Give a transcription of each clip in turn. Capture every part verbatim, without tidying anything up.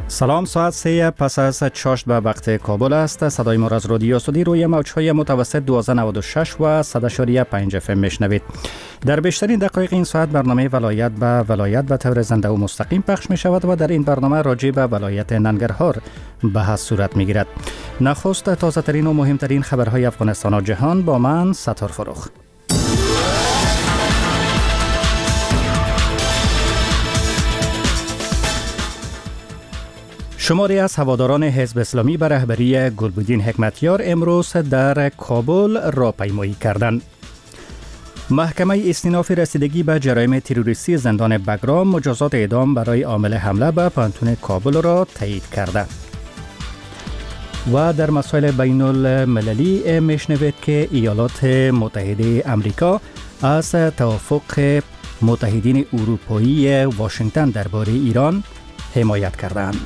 سلام، ساعت سه پس از چاشت به وقت کابل است. صدای ما از رادیو سعودی روی موج‌های متوسط دویست و نود و شش و صد و پنج اف ام میشنوید. در بیشترین دقایق این ساعت برنامه ولایت به ولایت به طور زنده و مستقیم پخش می شود و در این برنامه راجع به ولایت ننگرهار بحث صورت می گیرد. نخست تازه ترین و مهمترین خبرهای افغانستان و جهان با من ستار فروخ. شماری از هواداران حزب اسلامی به رهبری گلبدین حکمتیار امروز در کابل راهپیمایی کردند. محکمه استیناف رسیدگی به جرایم تروریستی زندان بگرام مجازات اعدام برای عامل حمله به پانتون کابل را تایید کرده. و در مسائل بین المللی میشنوید که ایالات متحده امریکا از توافق متحدین اروپایی واشنگتن درباره ایران حمایت کردند.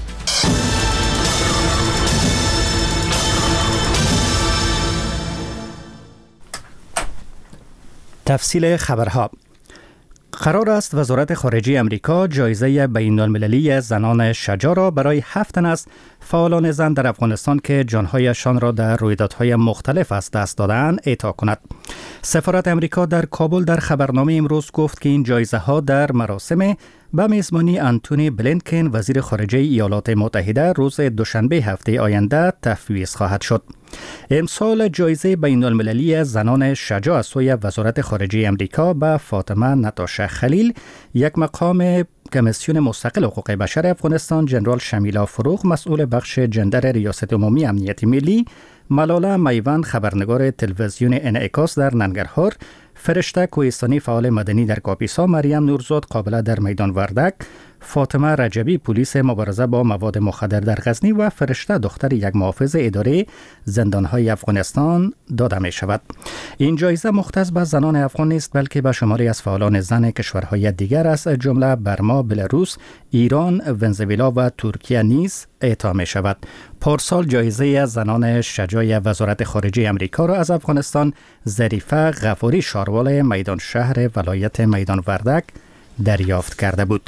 تفصیل خبرها. قرار است وزارت خارجه امریکا جایزه بین المللی زنان شجاع را برای هفت تن از فعالان زن در افغانستان که جانهایشان را در رویدادهای مختلف از دست دادند اعطا کند. سفارت امریکا در کابل در خبرنامه امروز گفت که این جایزه ها در مراسم به میزبانی آنتونی بلینکن وزیر خارجه ایالات متحده روز دوشنبه هفته آینده تفویض خواهد شد. امسال جایزه بین المللی زنان شجاع از سوی وزارت خارجه امریکا به فاطمه نتاشا خلیل، یک مقام کمیسیون مستقل حقوق بشر افغانستان، جنرال شمیلا فروغ مسئول بخش جندر ریاست عمومی امنیت ملی، ملاله میوند خبرنگار تلویزیون انعکاس در ننگرهار، فرشته کوهستانی فعال مدنی در کاپیسا، مریم نورزاد قابله در میدان وردک، فاطمه رجبی پلیس مبارزه با مواد مخدر در غزنی و فرشته دختر یک محافظ اداره زندانهای افغانستان داده می شود. این جایزه مختص به زنان افغان نیست بلکه به شماری از فعالان زن کشورهای دیگر از جمله برما، بلاروس، ایران، ونزوئلا و ترکیه نیز اعطا می شود. پارسال جایزه زنان شجاع وزارت خارجه امریکا را از افغانستان ظریفه غفاری شاروال میدان شهر ولایت میدان وردک دریافت کرده بود.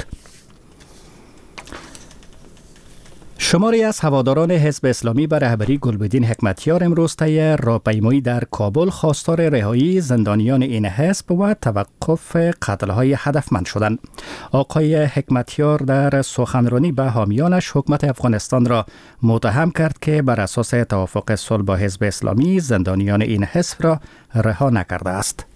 شماری از هواداران حزب اسلامی به رهبری گلبدین حکمتیار امروز طی راهپیمایی در کابل خواستار رهایی زندانیان این حزب و توقف قتل‌های هدفمند شدند. آقای حکمتیار در سخنرانی به حامیانش حکومت افغانستان را متهم کرد که بر اساس توافق صلح با حزب اسلامی زندانیان این حزب را رها نکرده است.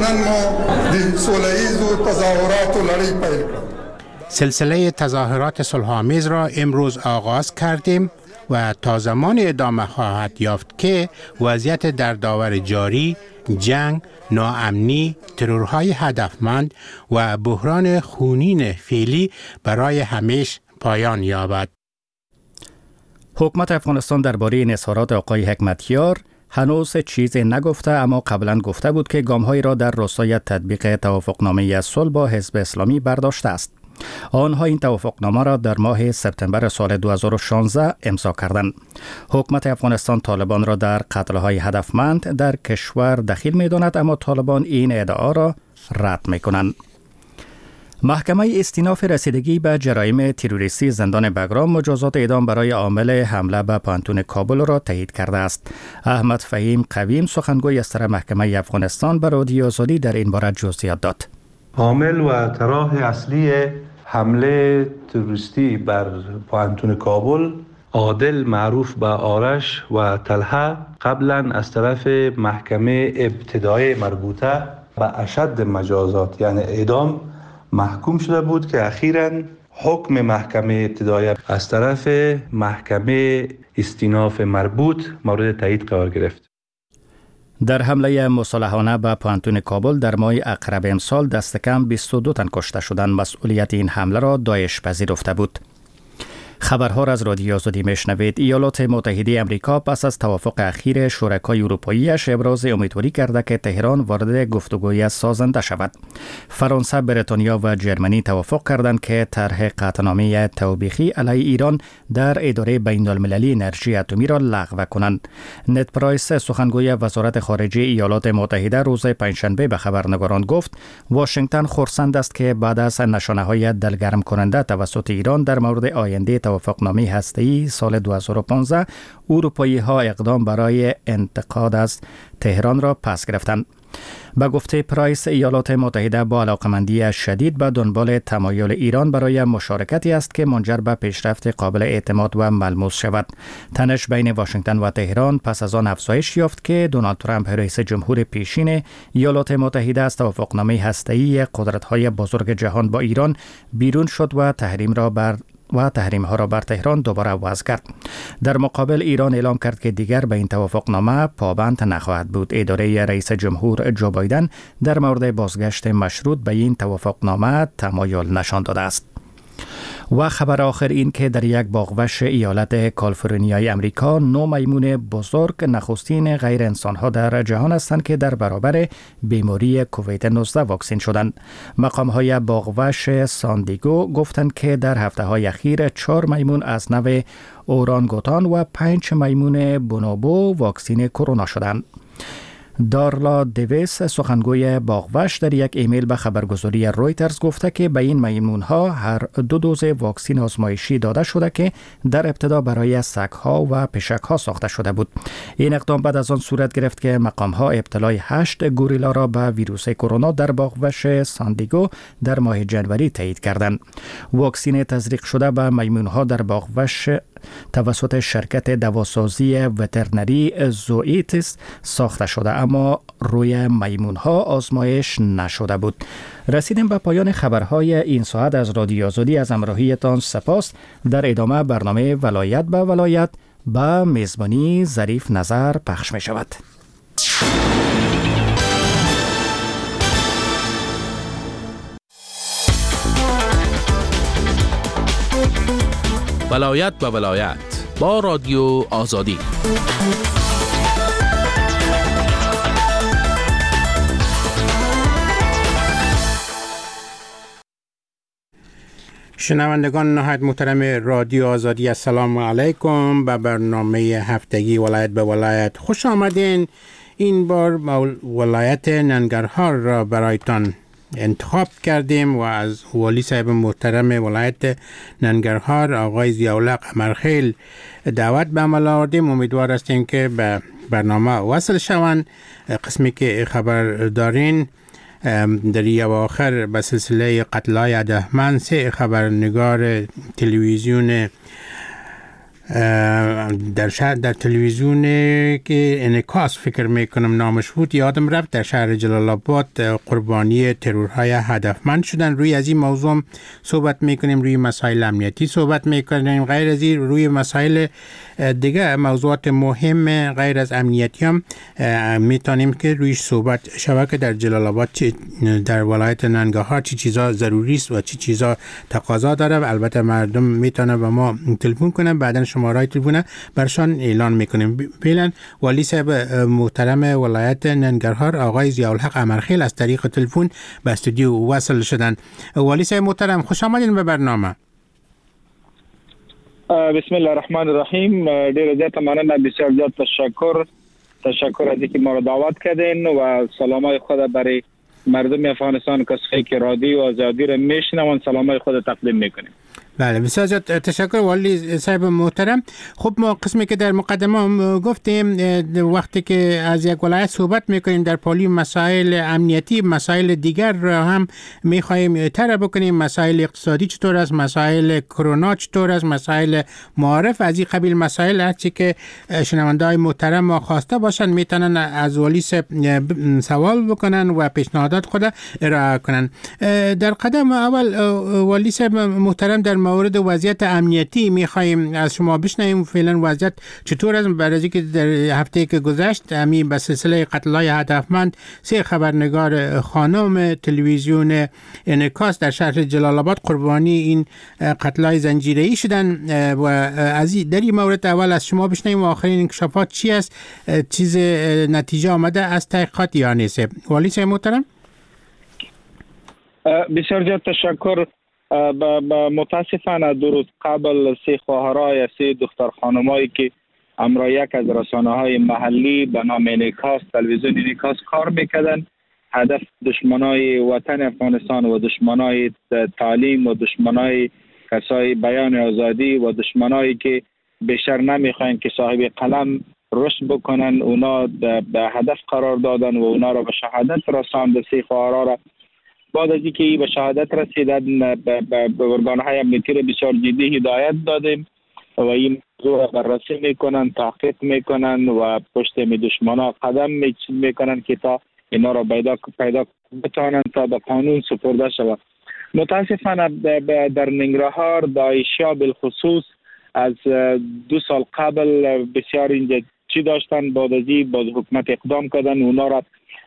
سلسله تظاهرات صلح‌آمیز را امروز آغاز کردیم و تا زمان ادامه خواهد یافت که وضعیت در داور جاری، جنگ، ناامنی، ترورهای هدفمند و بحران خونین فعلی برای همیشه پایان یابد. حکومت افغانستان درباره این اظهارات آقای حکمتیار هنوز چیزی نگفته، اما قبلا گفته بود که گام‌هایی را در راستای تطبیق توافقنامه صلح با حزب اسلامی برداشته است. آنها این توافقنامه را در ماه سپتامبر سال دو هزار و شانزده امضا کردند. حکومت افغانستان طالبان را در قتل‌های هدفمند در کشور دخیل می‌داند، اما طالبان این ادعا را رد می‌کنند. محکمه استیناف رسیدگی به جرایم تروریستی زندان بگرام مجازات اعدام برای عامل حمله به پانتون کابل را تایید کرده است. احمد فهیم قویم سخنگوی از طرف محکمه افغانستان به رادیو آزادی در این باره جزئیات داد. عامل و طراح اصلی حمله تروریستی بر پانتون کابل، عادل معروف به آرش و طلحه، قبلا از طرف محکمه ابتدایی مربوطه به اشد مجازات یعنی اعدام محکوم شده بود که اخیراً حکم محکمه ابتدایی از طرف محکمه استیناف مربوط مورد تایید قرار گرفت. در حمله مصالحانه به پانتون کابل در ماه اقرب امسال دست کم بیست و دو تن کشته شدند. مسئولیت این حمله را داعش پذیرفته بود. خبرها را از رادیو آزادی میشنوید. ایالات متحده امریکا پس از توافق اخیر شرکای اروپاییش ابراز امیدواری کرده که تهران وارد گفتگوی سازنده شود. فرانسه، بریتانیا و جرمنی توافق کردند که طرح قطعنامه توبیخی علیه ایران در اداره بین المللی انرژی اتمی را لغو کنند. نت پرایس، سخنگوی وزارت خارجه ایالات متحده، روز پنجشنبه به خبرنگاران گفت واشنگتن خرسند است که بعد از نشانه‌های دلگرم کننده توسط ایران در مورد آینده توافق توافقنامه هسته‌ای سال دو هزار و پانزده، اروپایی‌ها اقدام برای انتقاد از تهران را پس گرفتند. به گفته پرایس، ایالات متحده با علاقمندی شدید به دنبال تمایل ایران برای مشارکتی است که منجر به پیشرفت قابل اعتماد و ملموس شود. تنش بین واشنگتن و تهران پس از آن افزایش یافت که دونالد ترامپ رئیس جمهور پیشین ایالات متحده از توافقنامه هسته‌ای قدرت‌های بزرگ جهان با ایران بیرون شد و تحریم را بر و تحریم ها را بر تهران دوباره وضع کرد. در مقابل ایران اعلام کرد که دیگر به این توافقنامه پابند نخواهد بود. اداره رئیس جمهور جو بایدن در مورد بازگشت مشروط به این توافقنامه تمایل نشان داده است. و خبر آخر این که در یک باغوش ایالت کالیفرنیای امریکا نو میمون بزرگ نخستین غیر انسان ها در جهان هستند که در برابر بیماری کووید نوزده واکسین شدند. مقام های باغوش ساندیگو گفتند که در هفته های اخیر چهار میمون از نوع اورانگوتان و پنج میمون بونوبو واکسین کرونا شدند. دارلا دیویس سخنگوی باغوش در یک ایمیل به خبرگزاری رویترز گفته که به این میمون‌ها هر دو دوز واکسین آزمایشی داده شده که در ابتدا برای سگ‌ها و پشک‌ها ساخته شده بود. این اقدام بعد از آن صورت گرفت که مقام‌ها ابتلای هشت گوریلا را به ویروس کرونا در باغوش ساندیگو در ماه جنوری تایید کردند. واکسین تزریق شده به میمون‌ها در باغوش توسط شرکت دواسازی وترنری زوئیتس ساخته شده اما روی میمون‌ها آزمایش نشده بود. رسیدیم به پایان خبرهای این ساعت از رادیو آزادی. از همراهیتان سپاس. در ادامه برنامه ولایت به ولایت به میزبانی ظریف نظر پخش می شود. ولایت به ولایت با رادیو آزادی. شنوندگان نهایت محترم رادیو آزادی، السلام علیکم. به برنامه هفتگی ولایت به ولایت خوش آمدین. این بار ولایت ننگرهار را برایتان انتخاب کردیم و از والی صاحب محترم ولایت ننگرهار آقای ضیاءالحق قمرخیل دعوت به عمل آوردیم. امیدوار هستیم که به برنامه وصل شوند. قسمی که خبر دارین در یک آخر به سلسله قتلای هدفمند سه خبرنگار تلویزیون در شهر در تلویزیون که انعکاس فکر میکنم نامش بود یادم رفت در شهر جلال آباد قربانی ترورهای هدفمند شدن. روی از این موضوع صحبت میکنیم، روی مسائل امنیتی صحبت میکنیم، غیر از این روی مسائل دیگه موضوعات مهم غیر از امنیتی هم میتونیم که رویش صحبت شود که در جلال آباد در ولایت ننگرهار چی چیزا ضروری است و چی چیزا تقاضا داره. البته مردم میتونه به ما تلفن کنن، بعدن شماره تلفن برشان اعلان میکنیم. فعلا والی صاحب محترم ولایت ننگرهار آقای ضیاءالحق قمرخیل از طریق تلفن به استودیو وصل شدن. والی صاحب محترم خوش آمدین به برنامه. بسم الله الرحمن الرحیم. ډیر زیات مننه، بسیار زیات تشکر تشکر از اینکه ما را دعوت کردین و سلامای خود برای مردم افغانستان کسایی که رادیو آزادی را میشنون سلامای خود تقدیم میکنیم. بله بسیار زیاد تشکر والی صاحب محترم. خب ما قسمی که در مقدمه گفتیم وقتی که از یک ولایت صحبت میکنیم در پالی مسائل امنیتی مسائل دیگر را هم میخوایم تر بکنیم. مسائل اقتصادی چطور است، مسائل کرونا چطور است، مسائل معارف از این قبیل مسائل هرچی که شنونده های محترم ما خواسته باشن میتونن از والی صاحب سوال بکنن و پیشنهادات خود ارائه کنن. در قدم اول والی صاحب محترم در مورد وضعیت امنیتی میخوایم از شما بشنویم. فعلا وضعیت چطور است؟ برای اینکه در هفته که گذشت همین به سلسله قتل‌های هدفمند سه خبرنگار خانم تلویزیون انعکاس در شهر جلال آباد قربانی این قتل‌های زنجیره‌ای شدن و از در این مورد اول از شما بشنویم آخرین انکشافات چی است، چیز نتیجه آمده از تحقیقات یا نیست. والی صاحب محترم. بسیار زیاد تشکر. متاسفانه دو روز قبل سه خواهرای سه دختر خانمایی که امرا یک از رسانه های محلی به نام انعکاس تلویزیون انعکاس کار میکردن هدف دشمنای وطن افغانستان و دشمنای تعلیم و دشمنای کسای بیان آزادی و دشمنایی که بیشتر نمیخواین که صاحب قلم رشد بکنن، اونا به هدف قرار دادن و اونا را به شهادت رساند. سی خواهرها را بعد از اینکه به شهادت رسیدن به ارگان‌های امنیتی را بسیار جدی هدایت دادیم و این موضوع را بررسی میکنن، تحقیق میکنن و پشت می دشمنا قدم میکنن که تا اینا را پیدا پیدا بتوانند تا به قانون سپرده شود. متاسفانه در ننگرهار داعشیا بالخصوص از دو سال قبل بسیار اینجا چی داشتن، بعد از این باز حکومت اقدام کردن اونا را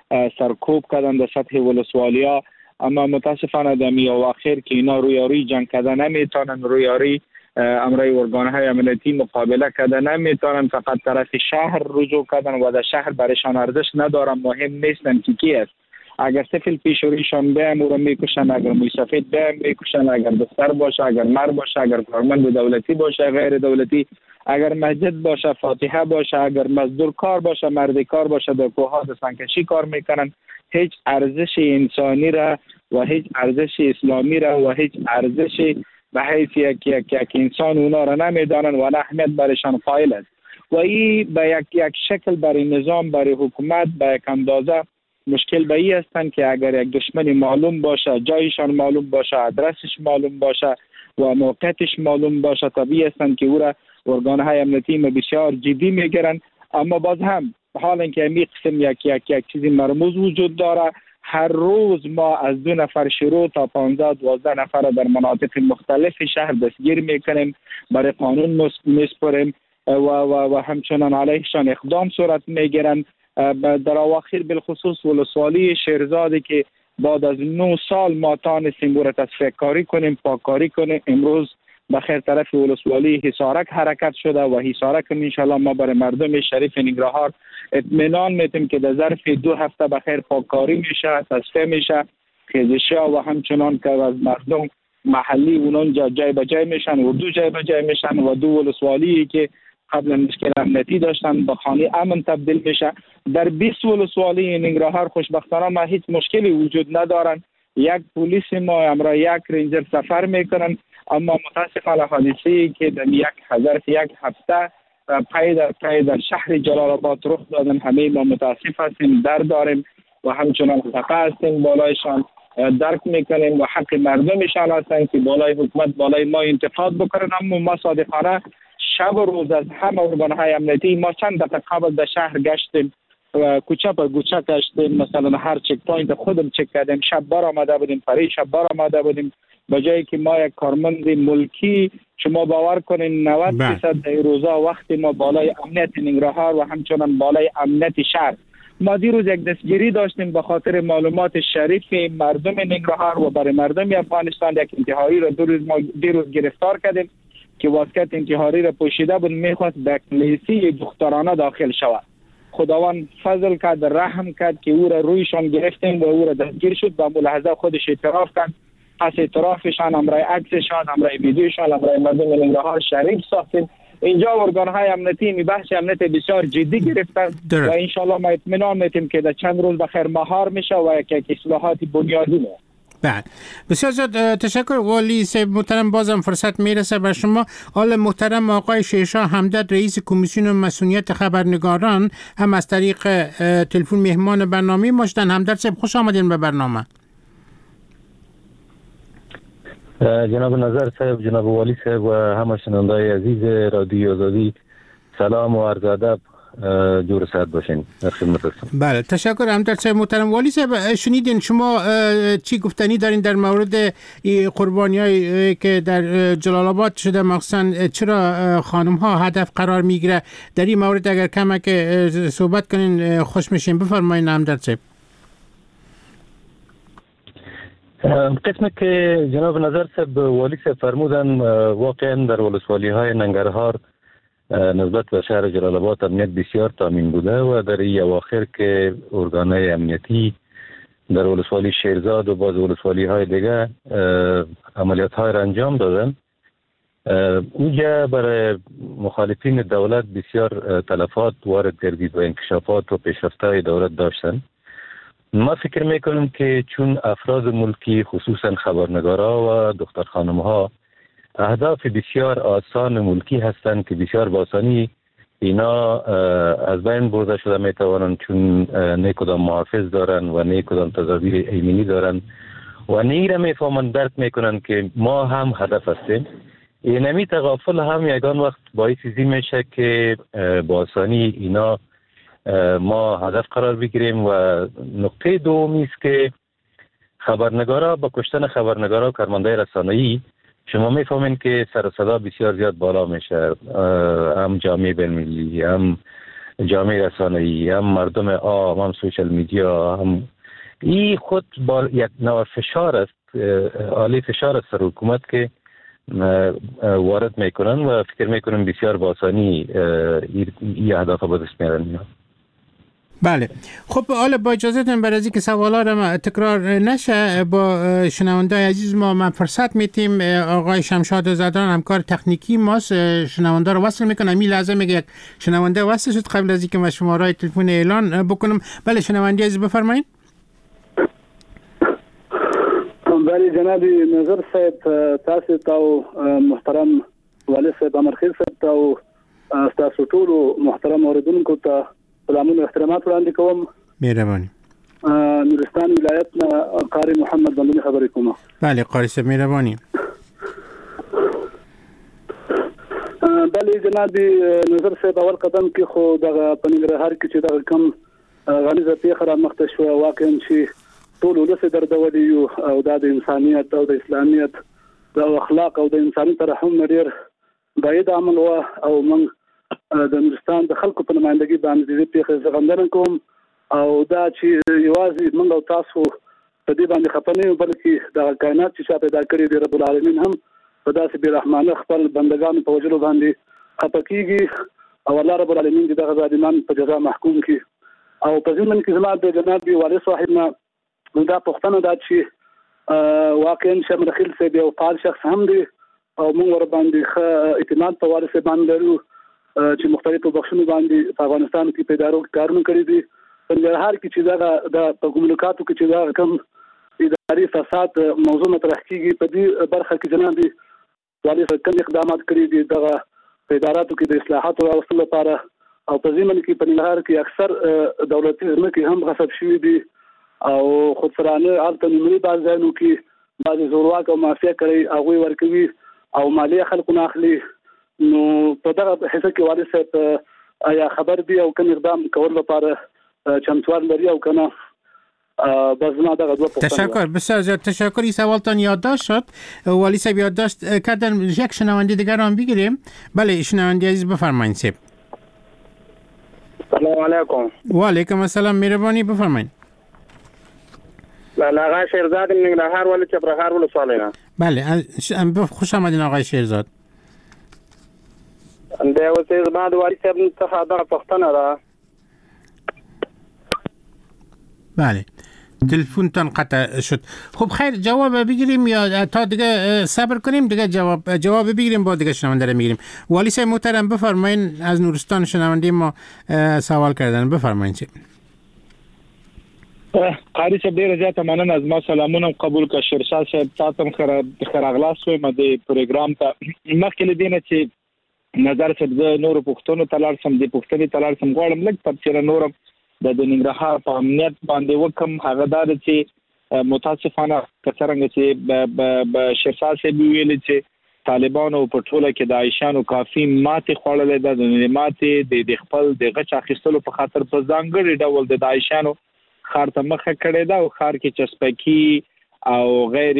سرکوب کردن در سطح ولسوالیا، اما متاسفانه در می اواخر که اینا رویاری جنگ کردن نمیتونن، رویاری امرای ارگان‌های امنیتی مقابله کردن نمیتونن، فقط طرف شهر رجوع کردن و در شهر برایشان ارزش ندارن، مهم نیستن که کی است. اگر سفل پیشوریشان بهم او را میکشن، اگر موسفید بهم میکشن، اگر دختر باشه، اگر مرد باشه، اگر کارمند دولتی باشه، غیر دولتی، اگر مسجد باشه، فاتحه باشه، اگر مزدور کار باشه، مرد کار باشه، در کوهات سنگکشی کار میکنن، هیچ ارزش انسانی را و هیچ ارزش اسلامی را و هیچ ارزش به حیث یک یک یک انسان اونا را نمیدانن و نه اهمیت برایشان قائل است. و این به یک یک شکل برای نظام، برای حکومت به یک اندازه مشکل به ای هستند که اگر یک دشمنی معلوم باشه، جایشان معلوم باشه، ادرسش معلوم باشه و موقعیتش معلوم باشه، طبیعی هستند که او را ارگان‌های امنیتی بسیار جدی میگیرن. اما باز هم حال اینکه می قسم یک یک یک چیزی مرموز وجود داره، هر روز ما از دو نفر شروع تا پانزده دوازده نفر در مناطق مختلف شهر دستگیر میکنیم، برای قانون میسپریم و, و, و همچنان علیهشان اقدام صورت میگیرن. در اواخر بالخصوص ولسوالی شیرزادی که بعد از نه سال ما تانستیم را تصفیه کاری کنیم، پاککاری کنیم، امروز بخیر طرف ولسوالی حصارک حرکت شده و حصارک انشالله ما برای مردم شریف ننگرهار اطمینان میتیم که در ظرف دو هفته بخیر پاککاری میشه، تصفیه میشه، خیزشا و همچنان که از مردم محلی اونان جای به جای میشن و دو جای به جای میشن و دو ولسوالی که قبلا مشکل امنیتی داشتن به خانه امن تبدیل میشه. در بیست ولسوالی ننگرهار خوشبختانه ما هیچ مشکلی وجود ندارن، یک پلیس ما امرا یک رنجر سفر میکنن، اما متاسفانه حادثه‌ای که در یک هزار یک هفته پای در پای در شهر جلال آباد رخ دادن، همه ما متاسف هستیم، درد داریم و همچنان خفه هستیم، بالایشان درک میکنیم و حق مردمشان هستن که بالای حکومت بالای ما انتقاد بکنن. اما ما صادقانه شب و روز از همه ارگان‌های امنیتی ما چند دفعه قبل در شهر گشتیم و کوچه به کوچه گشتیم، مثلا هر چک پوینت خودم چک کردیم، شب بار آمده بودیم، پری شب بار آمده بودیم، به جایی که ما یک کارمند ملکی شما باور کنین نود درصد در روزا وقتی ما بالای امنیت ننگرهار و همچنان بالای امنیت شهر، ما دیروز یک دستگیری داشتیم به خاطر معلومات شریف مردم ننگرهار و برای مردم افغانستان. یک انتحاری را دو روز ما دیروز گرفتار کردیم که واسکت انتحاری را پوشیده بود، میخواست به کلیسی دخترانه داخل شود. خداوند فضل کرد، رحم کرد که او را رویشان گرفتیم و او را دستگیر شد و ملاحظه خودش اعتراف کرد. پس اعترافشان، امرای عکسشان، امرای ویدیوشان، امرای مردم ننگرهار شریک ساختیم. اینجا ارگان‌های امنیتی می بحث امنیت بسیار جدی گرفتن و انشالله ما اطمینان میتیم که در چند روز بخیر مهار میشه و یک اصلاحات بنیادی میشه. بله، بسیار زیاد تشکر والی صاحب محترم. بازم فرصت میرسه بر شما. حال محترم آقای شیرشاه همدرد رئیس کمیسیون مسئولیت خبرنگاران هم از طریق تلفن مهمان برنامه ما شدن. همدرد صاحب خوش آمدین به برنامه. جناب نظر صاحب، جناب والی صاحب و همه شنوندای عزیز رادیو آزادی، سلام و عرض ادب، جور صحت باشین. در خدمت هستم. بله، تشکر همدرد صاحب محترم. والی صاحب شنیدین شما چی گفتنی دارین در مورد قربانیایی که در جلال آباد شده، مخصوصا چرا خانم ها هدف قرار میگیره؟ در این مورد اگر کمک صحبت کنین خوش میشیم. بفرمایید همدرد صاحب. قسمی که جناب نظر صاحب والی صاحب فرمودن، واقعا در ولسوالی های ننگرهار نسبت به شهر جلال آباد امنیت بسیار تامین بوده و در این اواخر که ارگان‌های امنیتی در ولسوالی شیرزاد و باز ولسوالی های دیگه عملیات های را انجام دادن، اونجا برای مخالفین دولت بسیار تلفات وارد گردید و انکشافات و پیشرفته های دولت داشتن. ما فکر میکنم که چون افراد ملکی خصوصا خبرنگارا و دختر خانم ها اهداف بسیار آسان ملکی هستند که بسیار با آسانی اینا از بین برده شده میتوانند، چون نه کدام محافظ دارن و نه کدام تدابیر ایمنی دارن و نه را میفهمند درک میکنند که ما هم هدف هستیم. اینمی تغافل هم یگان وقت باعث زی میشه که با آسانی اینا ما هدف قرار بگیریم. و نقطه دومی است که خبرنگارا با کشتن خبرنگارا و کارمندای رسانه‌ای شما میفهمین که سر و صدا بسیار زیاد بالا میشه، هم جامعه بین‌المللی، هم جامعه رسانه‌ای، هم مردم عام، هم سوشال میدیا، هم این خود با یک نوع فشار است، عالی فشار است سر حکومت که وارد میکنن و فکر میکنن بسیار با آسانی این اهداف با دست میارن. بله خب حالا با اجازهتون برای اینکه سوالا رو تکرار نشه با شنوندای عزیز ما من فرصت میتیم آقای شمشاد زدران همکار تکنیکی ماست شنونده رو وصل میکنم. این لحظه میگه یک شنونده وصل شد قبل از اینکه من شماره تلفن اعلان بکنم. بله شنونده عزیز بفرمایید. بله جناب نظر صاحب تاسو ته محترم والي صاحب امرخیل صاحب ته تاسو ټول محترم اوریدونکو ته سلامونه احترامات وړاندې کوم. مهرباني. نورستان ولایت نه قاری محمد بندونی خبرې کوم. بله قاری صاحب مهرباني. بله جناب نظر صاحب اول قدم کې خو دغه پنځه هر کې چې دغه کم غنیزه پیخره مخته شو واقعا چې ټول ولس دردولي یو او د انسانيت او د اسلامیت د اخلاق او د انساني ترحم ډیر باید عمل و او من د نورستان د خلکو په نمائندګي باندې د پیښې زغندنه کوم او دا چې یوازې موږ او تاسو په دې باندې خپنه بلکې د کائنات چې پیدا کړی دی رب العالمین هم په داسې بی رحمانه خپل بندگان په وجلو باندې خپکیږي او الله رب العالمین دغه ظالمان په جزا محکوم کړي. او په ځمن کې زما د جناب والي صاحب نه دا پښتنه دا چې واقعا شمر خیل سي یو فعال شخص هم دی او موږ ور باندې اعتماد په وارث باندې لرو چې مختلفو بخښونو باندې په افغانستان کې پیدارو کارونه کړی دي. په هر کې چې دا د کومونیکاتو کې چې دا کوم اداري فساد موضوع مطرح کیږي په دې برخه کې جناب والي صاحب کوم اقدامات کړی دي دغه په اداراتو کې د اصلاحاتو راوستلو لپاره او په ځمن کې په نهار کې اکثر دولتي ځمکې هم غصب شوي دي او خودسرانه الته نیمري بازانو کې بعض زورواک او مافیا کوي هغه ورکوي او مالیه خلکو نه اخلي. نو په دغه حصہ کې والي صاحب آیا خبر دی او کوم اقدام کول لپاره چمتوار لري او کنه؟ بازنا دغه دوه تشکر بسیار زیاد تشکر. این سوالتان یادداشت شد والی صاحب یادداشت کردن. یک شنونده دیگر هم بگیریم. بله شنونده عزیز بفرمایید صاحب. سلام علیکم. و علیکم السلام مهربانی بفرمایید. بله آقای شیرزاد ننګرهار ولې چپرهار ولسوالۍ نه. بله خوش آمدین آقای شیرزاد. د اوسې زما د والي صاحب څخه دغه پوښتنه ده. بله تلفنتان قطع شد. خب خیر جواب بگیریم یا تا دیگه صبر کنیم دیگه جواب جواب بگیریم با دیگه شنونده رو میگیریم. والی صاحب محترم بفرمایید از نورستان شنونده ما سوال کردن بفرمایید. قاری صاحب ډیره زیاته مننه از ما سلامونه قبول کا شیرشاه صاحب تاسو خره خراغلاس وي مده پروګرام ته مخکې لدینه چې نظر صاحب د نور پښتون تلار سم د پښتني تلار سم غواړم لږ تفصیل نورم د ننګرهار په امنیت باندې وکم هغه دار چې متاسفانه کثرنګ چې د شیرشاه صاحب ویل چې طالبانو په ټوله کې د عائشانو کافي ماته خوړلې ده د ماته د خپل د غچ اخیستلو په خاطر په ځانګړي ډول د عائشانو خار ته مخه کړی دا او خار کې چسپکی او غیر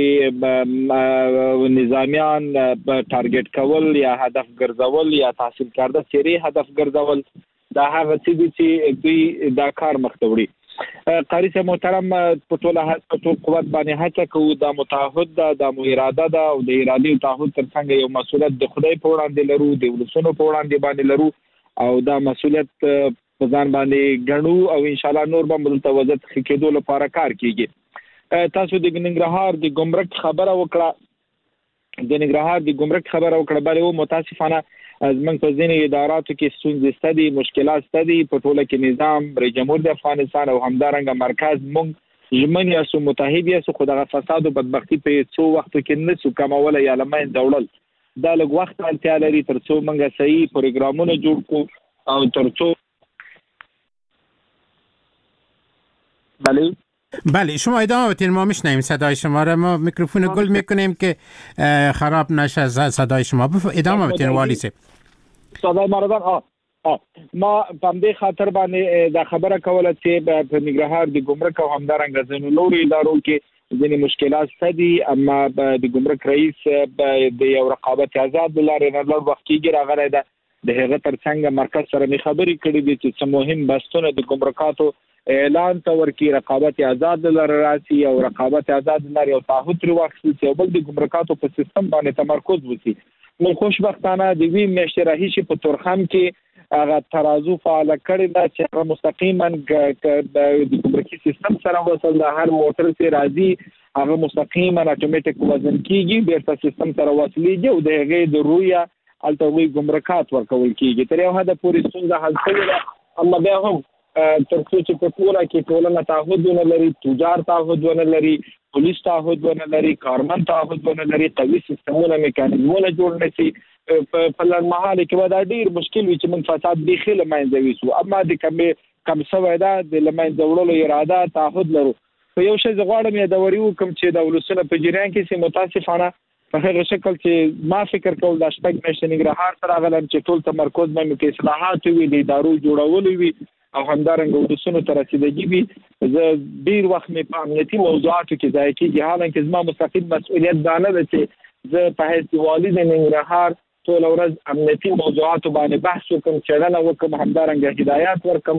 نظامیان ټارګټ کول یا هدف ګرځول یا تحصیل کارده سری هدف ګرځول دا هغه څه دي چې دوی دا کار مخته وړي. قاری صاحب محترم په ټوله په ټول قوت باندې هڅه کوو د متعهد د مو اراده ده او د ارادي او تعهد ترڅنګ یو مسؤلیت د خدای په وړاندې لرو د ولسونو په وړاندې باندې لرو او دا مسؤلیت په ځان باندې غنو او ان شاء الله نور به متوازن کېدو لپاره کار کیږي. تاسو د ننګرهار د ګمرک خبره وکړه د ننګرهار د ګمرک خبره وکړه بل او متاسفانه از من په ځینې اداراتو کې ستونزې ستدي مشکلات ستدي په ټوله کې نظام رئیس جمهور د افغانستان او همدارنګه مرکز مونږ ژمن یا سو متحد یا سو خدغه فساد او بدبختی په څو وختو کې نه سو کمول یا لمن دولت دا لږ وخت اړتیا لري ترڅو موږ صحیح پروګرامونه جوړ کړو او ترڅو بله بله شما ادامه بدین، ما میشنیم صدای شما را، ما میکروفون گل میکنیم که خراب نشه صدای شما. ادامه بدین والی صاحب. صدای ما را آه آه ما په دې خاطر باندې دا خبره کوله چې په ننګرهار د ګمرک او همدارنګه ځینو نورو ادارو کې ځینې مشکلات شته، اما د ګمرک رئیس د یو رقابت آزاد لارې نه لږ وخت کېږي راغلی ده، د هغه ترڅنګ مرکز سره مې خبرې کړې دي چې څه مهم بحثونه د ګمرکاتو اعلان ته ورکړي، رقابت آزاد لارې راسي او رقابت آزاد لارې او تعهد ترې واخیستل شي او بل د ګمرکاتو په سیستم باندې تمرکز وشي. نو خوشبختانه د وی میاشتې راهیسې په تورخم کې هغه ترازو فعال کړی دا چې هغه مستقیما د ګمرکي سیستم سره وصل ده، هر موټر چې راځي هغه مستقیما اتوماتیک وزن کیږي، بیرته سیستم سره وصلېږي او د هغې د رویه هلته وی ګمرکات ورکول کیږي. تر یو حده پورې ستونزه حل شوې ده، اما بیا هم تر څو چې په ټوله کې ټولنه تعهد ونه لري، تجار تعهد ونه لري، پولیس تعهد ونه لري، کارمند تعهد ونه لري، قوي سیستمونه میکانیزمونه جوړ نه شي، په لړمحال کې به دا ډېر مشکل وي چې موږ فساد بیخي له منځه یوسو. اما د کمې کم شوی ده د له منځه وړلو اراده تعهد لرو. په یو شی زه غواړم یادوري وکړم چې د ولسونه په جریان کې چې متاسفانه په هغه شکل چې ما فکر کول د شپږ میاشتې ننګرهار ته راغلم چې ټول تمرکز مې کې اصلاحات وي، د ادارو جوړول وي او همدارنګه ولسونو ته رسیدګي وي. زه ډېر وخت مې په امنیتي موضوعاتو کې ضایع کېږي، حالانکه زما مستقیم مسؤلیت دا نه ده چې زه په حیث والي د ننګرهار ټوله ورځ امنیتي موضوعاتو باندې بحث وکړم، څېړنه وکړم، همدارنګه هدایات ورکړم.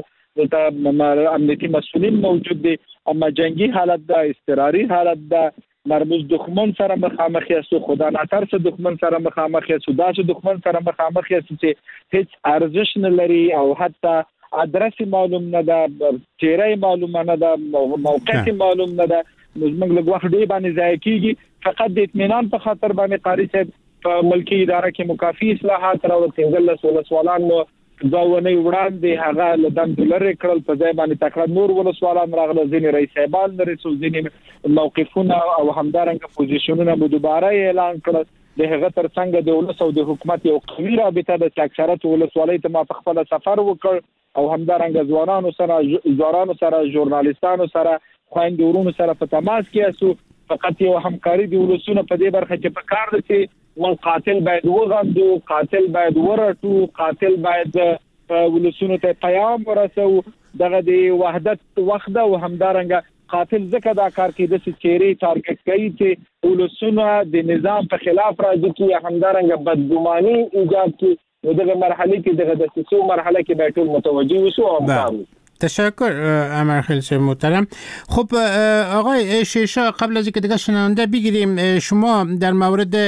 دلته امنیتي مسؤلین موجود دي، اما جنگي حالت ده، اضطراري حالت ده، مرموز دښمن سره مخامخ یاستو، خدا ناترسه دښمن سره مخامخ یاستو، داسې دښمن سره مخامخ یاستو چې هیڅ ارزش نه لري او حتی ادرس معلوم نه ده، چهره معلومه نه ده، موقعیت معلوم نه ده. موږ لږ وخت ډېر باندې ضایع کېږي. فقط د اطمینان په خاطر باندې قاري صاحب په ملکي اداره کې مکافي اصلاحات راوړل، پنځلس ولسوالان مو ځوانۍ وړاندې هغه له دندو لرې کړل، په ځای باندې تکړه نور ولسوالان راغله، ځینې رئیس صاحبان لري څو ځینې موقفونه او همدارنګه پوزیشنونه مو دوباره اعلان کړل. د هغه ترڅنګ د ولس او د حکومت یو قوي رابطه د اکثریت ولسوالۍ ته ما په خپل سفر وکړ او همدارنګه ځوانانو سره ځوانانو سره ژورنالیستانو سره خويندو ورونو سره په تماس کې اسو. فقط یو همکاري دی ولسونه په دې برخه کې په کار دي چې مون قاتل باید وغندو، قاتل باید ورټو، قاتل باید ولسونه ته پیغام ورسو، دغه د وحدت وخت او همدارنګه قاتل ځکه دا کار کوي د چهره ټارګټ کوي چې ولسونه د نظام په خلاف راځي چې همدارنګه بدګماني ایجاد کوي. دغه مرحله کې دغه د سیاسي مرحله کې به ټول متوجه وشو او کار. تشکر امرخیل صاحب محترم. خب آقای شیشا، قبل از اینکه دیگه شنونده بگیریم، شما در مورد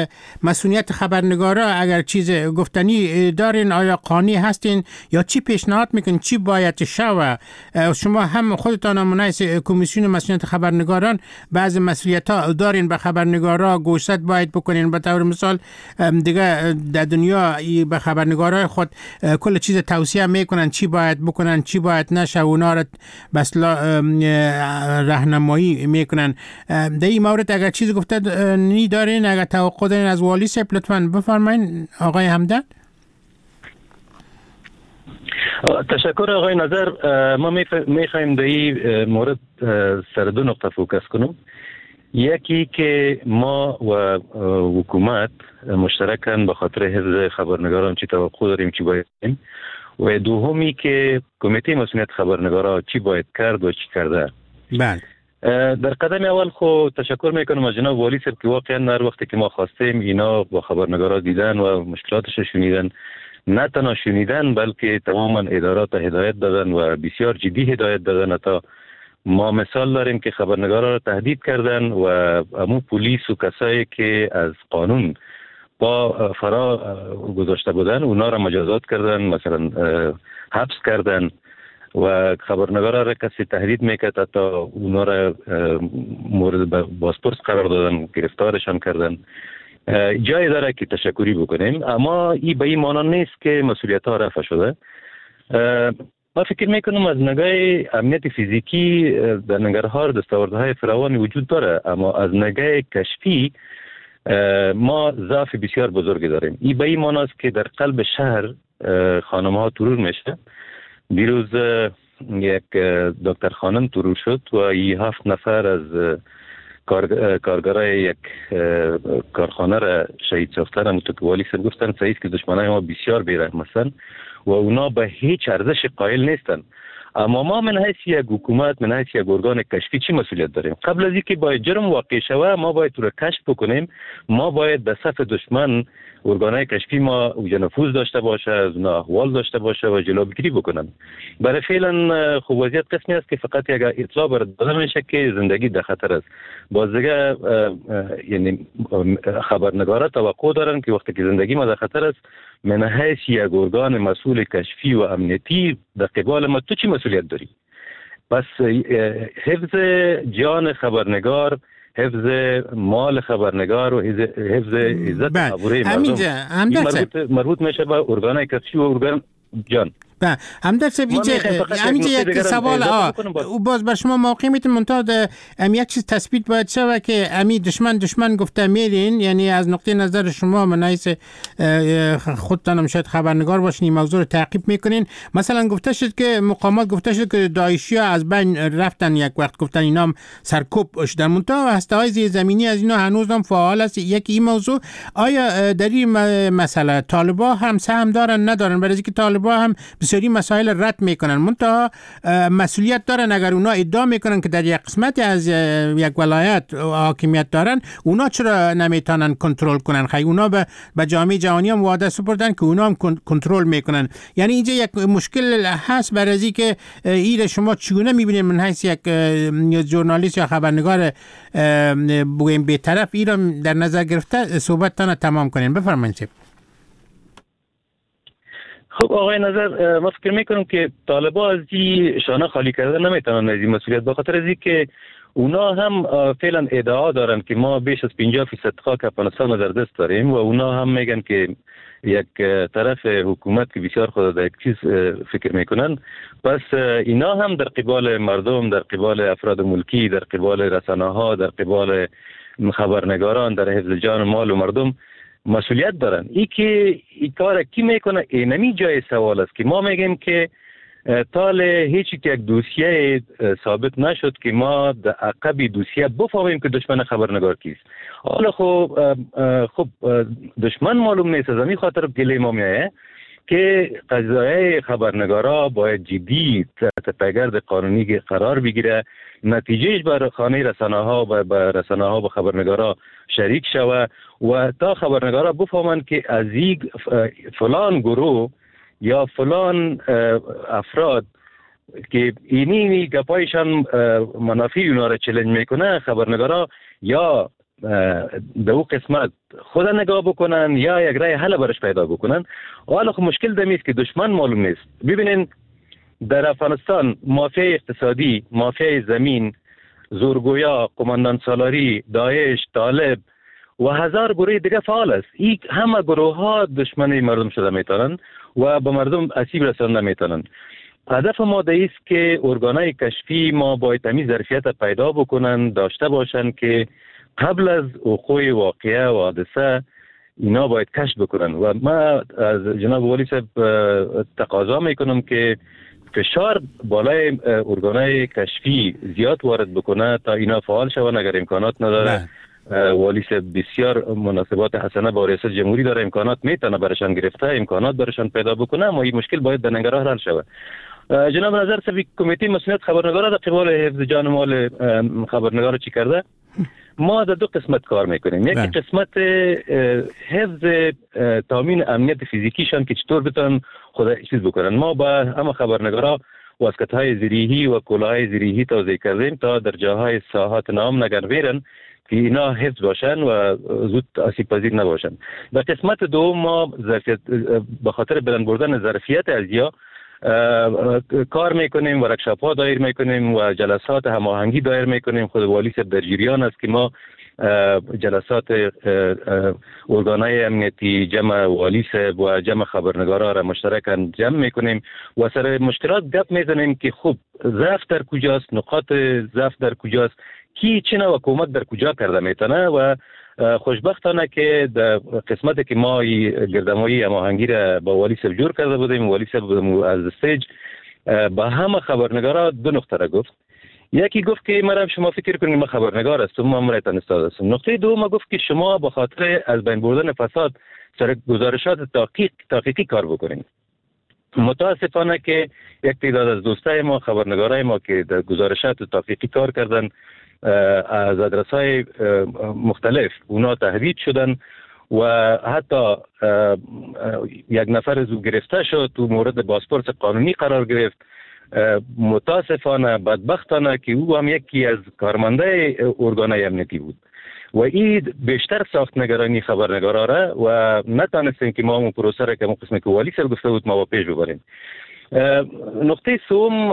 مسئولیت خبرنگارا اگر چیز گفتنی دارین، آیا قانعی هستین یا چی پیشنهاد میکنین چی باید شوه؟ شما هم خودتان نمونه کمیسیون مسئولیت خبرنگاران بعضی مسئولیت ها دارین، به خبرنگارا گوشزد باید بکنین. به طور مثال دیگه در دنیا به خبرنگارای خود کل چیز توصیه میکنن چی باید بکنن چی باید نشه، اونا را بس راهنمایی میکنن. در این مورد اگر چیز گفته نی دارین، اگر توقع دارین از والی صاحب لطفاً بفرمایین. آقای همدرد. تشکر آقای نظر. ما میخوایم در این مورد سر دو نقطه فوکس کنم. یکی که ما و حکومت مشترکاً به خاطر حفظ خبرنگاران چی توقع داریم چی باید کنیم، و دومی که کمیته مسئولیت خبرنگارا چی باید کرد و چی کرده. بله. در قدم اول خو تشکر میکنم از جناب والی صاحب که واقعا هر وقتی که ما خواستیم اینا با خبرنگارا دیدن و مشکلاتش شنیدن، نه تنها شنیدن بلکه تماما ادارات هدایت دادن و بسیار جدی هدایت دادن. تا ما مثال داریم که خبرنگارا را تهدید کردن و امو پلیس و کسایی که از قانون با فرا گذاشته بودن اونا را مجازات کردن، مثلا حبس کردن و خبرنگارا را کسی تهدید میکرد تا اونا را مورد بازپرس قرار دادن، گرفتارشان کردن. جای داره که تشکری بکنیم، اما این به این معنی نیست که مسئولیت ها رفع شده. ما فکر میکنم از نگاه امنیت فیزیکی در ننگرهار دستاوردهای فراوانی وجود داره، اما از نگاه کشفی ما ضعف بسیار بزرگی داریم. این به این معنی است که در قلب شهر خانم ها ترور میشه. دیروز یک دکتر خانم ترور شد و این هفت نفر از کار کارگرای یک کارخانه را شهید ساختن. متوالی سر گفتن سعید که دشمنای ما بسیار بی‌رحم هستند و اونا به هیچ ارزش قائل نیستند. اما ما من حیث یک حکومت، من حیث یک ارگان کشفی چی مسئولیت داریم؟ قبل از اینکه باید جرم واقع شوه ما باید تو را کشف بکنیم. ما باید به صف دشمن ارگانهای کشفی ما اوج نفوذ داشته باشه، از اونا احوال داشته باشه و جلوگیری بکنن. برای فعلا خب وضعیت قسمی است که فقط یک اطلاع بر داده میشه که زندگی در خطر است. باز دیگه یعنی خبرنگارا توقع دارن که وقتی که زندگی ما در خطر است، من حیث یک ارگان مسئول کشفی و امنیتی در قبال ما تو چی مسئولیت داری؟ پس حفظ جان خبرنگار، حفظ مال خبرنگار و حفظ عزت عبوره مردم مربوط, مربوط میشه به ارگان کشفی و ارگان جان. بله همدرد صاحب اینجا یک سوال آه باز بر شما موقع میتون منتها ام یک چیز تثبیت باید شوه که امی دشمن دشمن گفته میرین، یعنی از نقطه نظر شما من حیث خودتانم شاید خبرنگار باشین این موضوع رو تعقیب میکنین. مثلا گفته شد که مقامات گفته شد که داعشی ها از بین رفتن، یک وقت گفتن اینا هم سرکوب شدن، منتها هسته های زیر زمینی از اینا هنوز هم فعال است. یکی این موضوع، آیا در این مسئله طالبا هم سهم دارن ندارن؟ برای اینکه طالبا هم بسیاری مسائل رد میکنن، منتها مسئولیت دارن اگر اونا ادعا میکنن که در یک قسمت از یک ولایت حاکمیت دارن، اونا چرا نمیتونن کنترل کنن؟ خیلی اونا به به جامعه جهانی هم وعده سپردن که اونا هم کنترل میکنن. یعنی اینجا یک مشکل هست. برای اینکه این شما چگونه میبینید من حیث یک ژورنالیست یا خبرنگار بگویم بی‌طرف این را در نظر گرفته صحبتتان تمام کنین؟ بفرمایید. خب آقای نظر، ما فکر میکنم که طالبا از این شانه خالی کردن نمیتونن از این مسئولیت، به خاطر از اینکه اونا هم فعلا ادعا دارن که ما بیش از پنجاه فیصد خاک افغانستان در دست داریم و اونا هم میگن که یک طرف حکومت که بسیار خود در یک چیز فکر میکنن. پس اینا هم در قبال مردم، در قبال افراد ملکی، در قبال رسانه ها، در قبال خبرنگاران، در حفظ جان و مال و مردم مسئولیت دارن. ای که این کار کی میکنه؟ اینمی جای سوال است که ما میگیم که تال هیچ یک دوسیه ثابت نشد که ما در عقب دوسیه بفهمیم که دشمن خبرنگار کیست. حالا خب خب دشمن معلوم نیست، از همین خاطر گله ما میایه که قضایه خبرنگارا باید جدی تحت پیگرد قانونی قرار بگیره، نتیجهش بر خانه رسانه ها و بر رسانه ها و خبرنگارا شریک شوه و تا خبرنگارا بفهمند که از این فلان گروه یا فلان افراد که اینی گپایشان منافع اونا را چلنج میکنه، خبرنگارا یا به او قسمت خود نگاه بکنن یا یک رای حل برش پیدا بکنن. حالا خب مشکل دمیست که دشمن معلوم نیست. ببینین در افغانستان مافیای اقتصادی، مافیای زمین، زورگویا، قماندان سالاری، داعش، طالب و هزار گروه دیگه فعال است. این همه گروه ها دشمن مردم شده میتونن و به مردم اسیب رسانده میتونن. هدف ما است که ارگانهای کشفی ما باید تمیز ظرفیت پیدا بکنن، داشته باشن که قبل از وقوع واقعه و حادثه اینا باید کشف بکنن. و ما از جناب والی صاحب تقاضا میکنم که فشار بالای ارگانهای کشفی زیاد وارد بکنه تا اینا فعال شون. اگر امکانات نداره، والی صاحب بسیار مناسبات حسنه با ریاست جمهوری داره، امکانات میتونه برشان گرفته، امکانات برشان پیدا بکنه، اما این مشکل باید در ننگرهار حل شود. جناب نظر صاحب کمیته مسئولیت خبرنگارا در قبال حفظ جان و مال خبرنگار چی کرده؟ ما در دو قسمت کار میکنیم. یکی قسمت حفظ تامین امنیت فیزیکیشان که چطور بتونن خود چیز بکنن. ما با همه خبرنگارا واسکت‌های زیریهی و کلاهای زیریهی توزیع کردیم تا در جاهای ساحات نام نگربیرن که اینا حفظ باشن و زود آسیب پذیر نباشن. در قسمت دوم ما ظرفیت به خاطر بلند بردن ظرفیت ازیا کار میکنیم، ورکشاپ ها دایر میکنیم و جلسات هماهنگی دایر میکنیم. خود والی صاحب در جریان است که ما جلسات ارگانهای امنیتی جمع والی صاحب و جمع خبرنگارا را مشترکاً جمع میکنیم و سر مشکلات گپ میزنیم که خب ضعف در کجاست، نقاط ضعف در کجاست، کی چه نوع کمک در کجا کرده میتونه و خوشبختانه که در قسمتی که ما گردمایی هماهنگی را با والی صاحب جور کرده بودیم، والی صاحب از استیج با همه خبرنگارا دو نقطه را گفت. یکی گفت که مرا شما فکر کنید ما خبرنگار هستم، ما مرایتان استاد هستم. نقطه دوم گفت که شما به خاطر از بین بردن فساد سر گزارشات تحقیق تحقیقی کار بکنید. متاسفانه که یک تعداد از دوستای ما خبرنگارای ما که در گزارشات تحقیقی کار کردن از ادرس‌های مختلف اونا تهدید شدن و حتی یک نفر از او گرفته شد، تو مورد پاسپورت قانونی قرار گرفت. متاسفانه بدبختانه که او هم یکی از کارمنده ارگان‌های امنیتی بود و این بیشتر ساخت نگرانی خبرنگارا را و نتانستیم که ما اون پروسه را که اون قسمی که والی صاحب گفته بود ما با پیش ببریم. نقطه سوم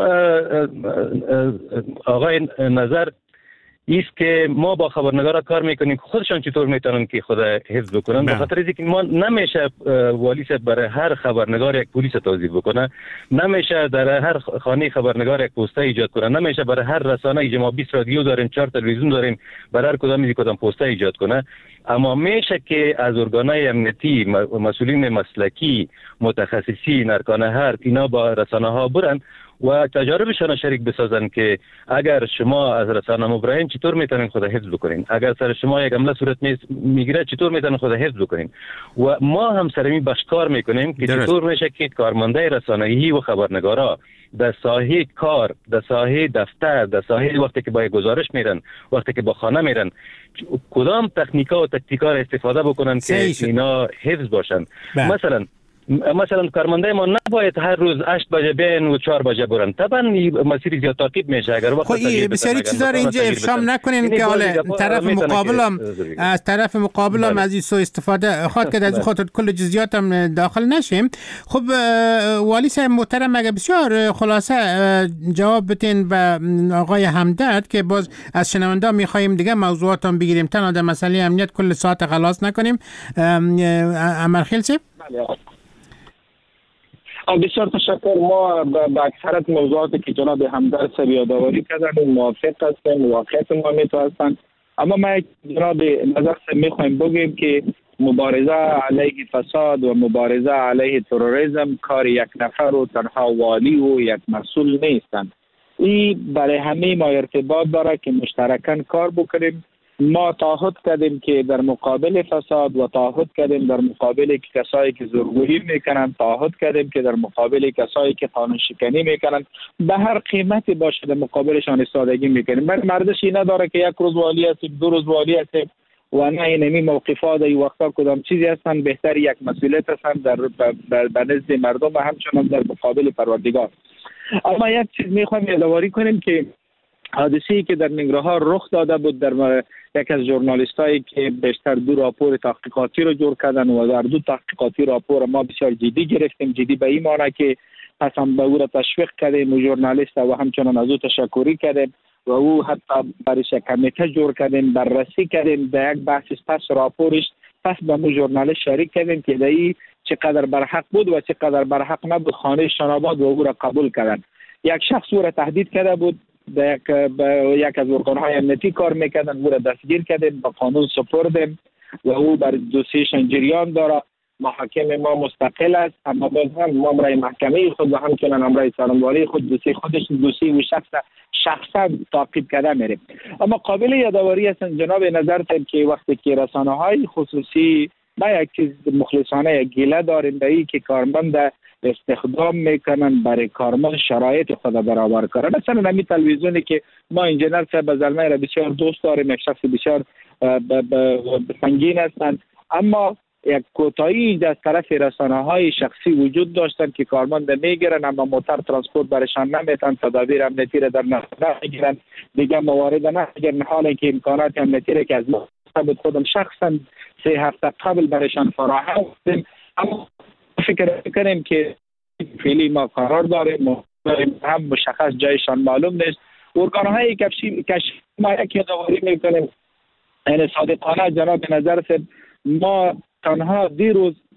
آقای نظر ایست که ما با خبرنگارا کار میکنیم که خودشان چطور میتونن که خود حفظ بکنن. به خاطر اینکه ما نمیشه والی صاحب برای هر خبرنگار یک پلیس توظیف بکنه، نمیشه در هر خانه خبرنگار یک پسته ایجاد کنه، نمیشه برای هر رسانه که ما بیست رادیو داریم، چهار تلویزیون داریم، برای هر کدام یک کدام پسته ایجاد کنه. اما میشه که از ارگان‌های امنیتی، مسئولین مسلکی، متخصصین، ارکان حرب اینا با رسانه ها برن و تجاربشان شریک بسازن که اگر شما از رسانه مبرهین چطور میتونین خود حفظ بکنین، اگر سر شما یک حمله صورت میگیره چطور میتونین خود حفظ بکنین. و ما هم سرمی بخش کار میکنیم که درست. چطور میشه که کارمنده رسانه‌ای و خبرنگارا در ساحه کار، در ساحه دفتر، در ساحه وقتی که با گزارش میرن، وقتی که با خانه میرن، کدام تکنیکا و تکتیکا را استفاده بکنن که اینا حفظ باشن. بله. مثلا مثلا کارمنده ما نباید هر روز هشت بجه بیان و چهار بجه برن. طبعا مسیر زیاد تعقیب میشه. اگر وقت خب بسیاری چیزا رو اینجا افشام نکنین که حالا طرف مقابلم از طرف مقابلم از این سو استفاده خواهد کرد، از خاطر کل جزئیاتم داخل نشیم. خب والی صاحب محترم، اگه بسیار خلاصه جواب بدین به آقای همدرد که باز از شنوندا میخوایم دیگه موضوعاتم بگیریم، تنها در مسئله امنیت کل ساعت خلاص نکنیم. امرخیل صاحب. بسیار تشکر. ما به اکثرت موضوعاتی که جناب همدرد صاحب یادآوری کردن موافق هستیم، واقعیت ما میتو هستن. اما ما جناب نظر صاحب میخوایم بگیم که مبارزه علیه فساد و مبارزه علیه تروریسم کار یک نفر و تنها والی و یک مسئول نیستند. این برای همه ما ارتباط داره که مشترکاً کار بکنیم. ما تعهد کردیم که در مقابل فساد و تعهد کردیم در مقابل کسایی که زورگویی میکنن، تعهد کردیم که در مقابل کسایی که قانون شکنی میکنن به هر قیمتی باشه در مقابلشان ایستادگی میکنیم. من مردش این نداره که یک روز والی هستیم، دو روز والی هستیم و نه اینمی موقفات ای وقتا کدام چیزی هستن بهتر یک مسئولیت هستن در به نزد مردم و همچنان در مقابل پروردگار. اما یک چیز میخوایم یادآوری کنیم که حادثه‌ای که در ننگرهار رخ داده بود، در یک از ژورنالیستایی که بیشتر دو راپور تحقیقاتی رو جور کردن و در دو تحقیقاتی راپور ما بسیار جدی گرفتیم. جدی به این معنی که پس هم به او را تشویق کردیم و ژورنالیست و همچنان از او تشکری کردیم و او حتی برایش یک کمیته جور کردیم، بررسی کردیم در یک بحث پس راپورش پس به مو ژورنالیست شریک کردیم که در این چقدر برحق بود و چقدر برحق نبود. خانه شناباد و او را قبول کردن. یک شخص او را تهدید کرده بود، یک یک از ارگان‌های امنیتی کار میکردن، او را دستگیر کردیم، با قانون سپردیم و او بر دوسیشان جریان داره. محاکم ما مستقل است، اما باز هم ما برای محکمه خود و همچنان امرای سرانواری خود دوسی خودش دوسی و شخص شخصا تعقیب کرده میریم. اما قابل یادآوری است جناب نظر که وقتی که رسانه‌های خصوصی ما یک چیز مخلصانه یک گله داریم به این که کارمند استخدام میکنن برای کارمند شرایط خود برابر کنن. مثلا نمی تلویزیونی که ما انجینر صاحب زلمه را بسیار دوست داریم، یک شخص بسیار سنگین هستند، اما یک کوتاهی از طرف رسانه‌های شخصی وجود داشتن که کارمند میگیرن اما موتر ترانسپورت برشان نمیتن، تدابیر امنیتی را در نظر نمیگیرن، دیگه موارد نمیگیرن، حالی که امکانات امنیتی را که از ما خودم شخصا سه هفته قبل برشان فراهم کردیم. اما فکر کنیم که فعلی ما قرار داریم هم مشخص جایشان معلوم نیست. ارگان‌های کشفی کشف ما یک یادآوری میکنیم این صادقانه جناب نظر ما تنها دیروز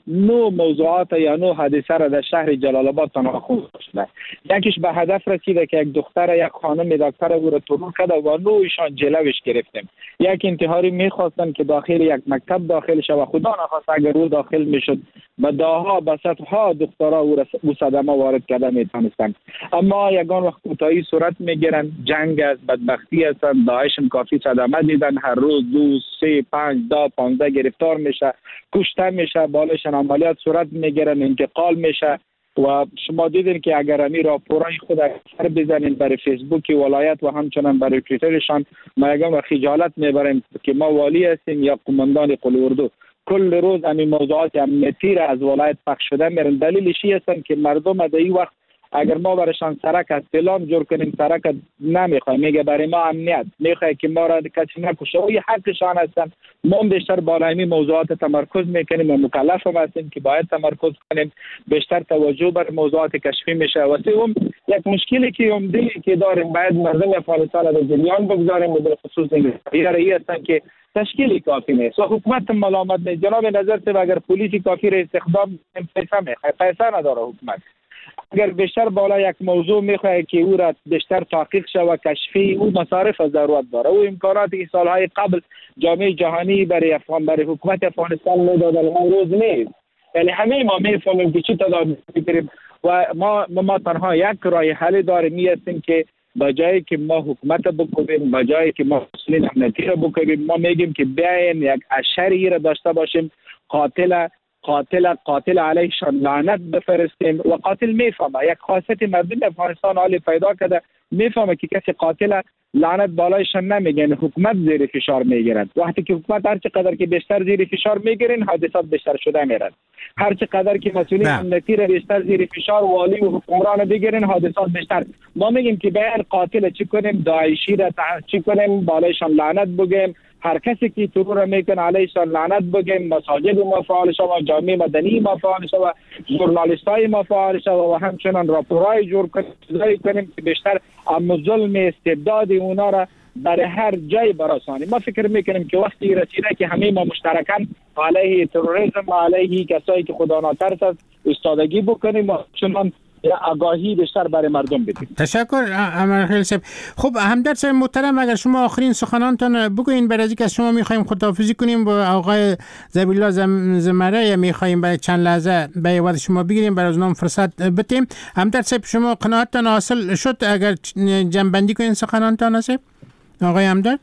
نو موضوعات یا نو حادثه را در شهر جلال آباد تنها خود شده. یکیش به هدف رسیده که یک دختر یک خانم دکتر او را ترور کرده و نو ایشان جلوش گرفتیم. یک انتحاری میخواستن که داخل یک مکتب داخل شود و خدا نخواست اگر او داخل میشد به داها به صدها دخترها او را صدمه وارد کرده میتونستند. اما یگان وقت کوتاهی صورت میگیرن، جنگ است، بدبختی است، داعش کافی صدمه دیدن، هر روز دو سه پنج دا پانزده گرفتار میشه، کشته میشه، بالشان عملیات صورت میگیرن، انتقال میشه. و شما دیدین که اگر امی راپورای خود اکثر بزنین برای فیسبوک ولایت و همچنان برای توییترشان، ما یگان و خجالت میبریم که ما والی هستیم یا قماندان قل اردو. کل روز امی موضوعات امنیتی را از ولایت پخش شده میرن. دلیلش هستن که مردم در این وقت اگر ما برایشان سرک استلام جور کنیم سرک نمیخواه، میگه برای ما امنیت میخواه که ما را کسی نکشه و یه حقشان هستن. ما بیشتر بالا این موضوعات تمرکز میکنیم و مکلف هم هستیم که باید تمرکز کنیم، بیشتر توجه بر موضوعات کشفی میشه. و سوم یک مشکلی که عمده که داریم باید مردم افغانستان را جریان بگذاریم و به خصوص این هستن که تشکیلی کافی نیست و حکومت ملامت نیست. جناب نظر صاحب اگر پلیسی کافی را استخدام پیسه میخواه، پیسه نداره حکومت. اگر بیشتر بالا یک موضوع میخواه که او را بیشتر تحقیق شود کشفی، او مصارف ضرورت داره. او امکاناتی که سالهای قبل جامعه جهانی برای افغان برای حکومت افغانستان میدادن امروز نیست. یعنی همه ما میفهمیم که چی تدابیر میگیریم و ما ما تنها یک راه حل داریم، می هستیم که بجای که ما حکومت بکنیم، بجای که ما مسئولین امنیتی را بکنیم، ما میگیم که بیاین یک اشری را داشته باشیم، قاتل قاتل قاتل علیهشان لعنت بفرستیم و قاتل میفهمه. یک خاصیت مردم افغانستان حالی پیدا کرده، میفهمه که کسی قاتل لعنت بالایشان نمیگن، حکومت زیر فشار میگیرد. وقتی که حکومت هر چقدر که بیشتر زیر فشار میگیرن حادثات بیشتر شده میرد. هر چقدر که مسئولین امنیتی را بیشتر زیر فشار والی و حکمران بگیرن حادثات بیشتر. ما میگیم که بیاین قاتل چی کنیم، داعشی را چی کنیم، بالایشان لعنت بگیم، هر کسی که ترور میکنه علیهشان لعنت بگیم، مساجد ما فعال شود، جامعه مدنی ما فعال شود، ژورنالیستای ما فعال شود و همچنان راپورای جور کنیم کنیم که بیشتر ام ظلم استبداد اونا را برای هر جای برسانیم. ما فکر میکنیم که وقتی رسیده که همه ما مشترکاً علیه تروریسم و علیه کسایی که خدا ناترس است ایستادگی بکنیم و چنان آگاهی بیشتر برای مردم بدیم. تشکر امرخیل صاحب. خب همدرد صاحب محترم، اگر شما آخرین سخنانتان بگوین برای اینکه از شما میخوایم خداحافظی کنیم با آقای ذبیح الله زمره میخوایم برای چند لحظه به یاد شما بگیریم، برای از نام فرصت بتیم. همدرد صاحب شما قناعتتان حاصل شد اگر جنبندی کنین سخنانتان هست آقای همدرد؟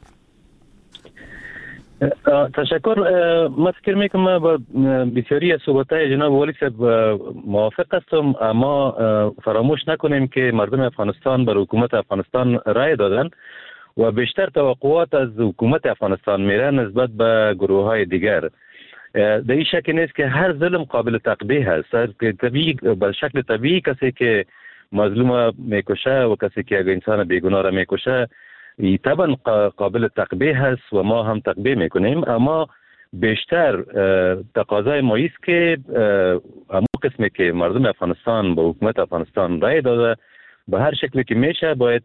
تشکر. من فکر میکنم با بسیاری از صحبت‌های جناب والی صاحب موافق هستم، اما فراموش نکنیم که مردم افغانستان بر حکومت افغانستان رای دادن و بیشتر توقعات از حکومت افغانستان میره نسبت به گروه‌های دیگر. در این شک نیست که هر ظلم قابل تقبیح است. طبیعی به شکل طبیعی کسی که مظلوم میکشه و کسی که یک انسان بیگناه را میکشه طبعا قابل تقبیح هست و ما هم تقبیح میکنیم، اما بیشتر تقاضای ما است که همون قسمی که مردم افغانستان با حکومت افغانستان رای داده به هر شکلی که میشه باید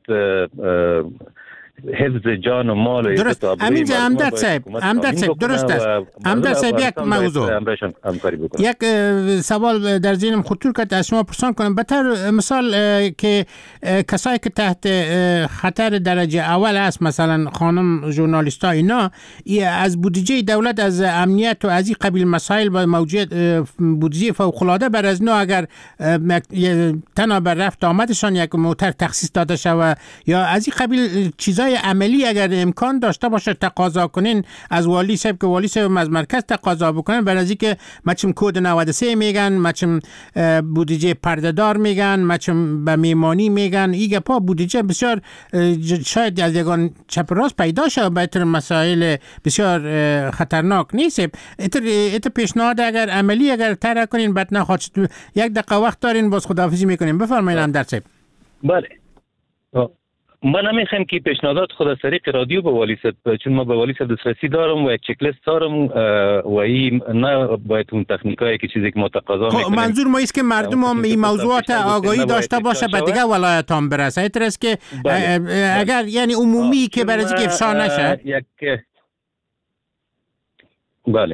حفظ جان و مال درست. امین جان همدرد صاحب همدرد صاحب درست است. همدرد صاحب یک موضوع یک سوال در ذهنم خطور کرد از شما پرسان کنم. به طور مثال که کسایی که تحت خطر درجه اول است مثلا خانم ژورنالیستا اینا از بودجه دولت از امنیت و از این قبیل مسائل با موجود بودجه فوق العاده بر از نو اگر تنها بر رفت آمدشان یک موتر تخصیص داده شود یا از این قبیل چیزای عملی اگر امکان داشته باشه تقاضا کنین از والی صاحب که والی صاحب از مرکز تقاضا بکنن برای از اینکه مچم کد نود و سه میگن، مچم بودجه پردهدار میگن، مچم به میمانی میگن، ایگه پا بودجه بسیار شاید از یگان چپ راست پیدا شه به طور مسائل بسیار خطرناک نیست. اتر اتر پیشنهاد اگر عملی اگر طرح کنین بعد نخواد یک دقیقه وقت دارین باز خداحافظی میکنیم. بفرمایید همدرد صاحب. بله من نمیخوام که پیشنهادات خود از طریق رادیو به والی صاحب، چون ما به والی صاحب دسترسی دارم و یک چک لیست دارم و این نه باید اون تکنیکایی که چیزی که ما تقاضا میکنیم. منظور ما است که مردم هم این موضوعات آگاهی داشته باشه به دیگه ولایت هم برسه. اینطور است که اگر یعنی عمومی که برای اینکه افشا نشه. یک بله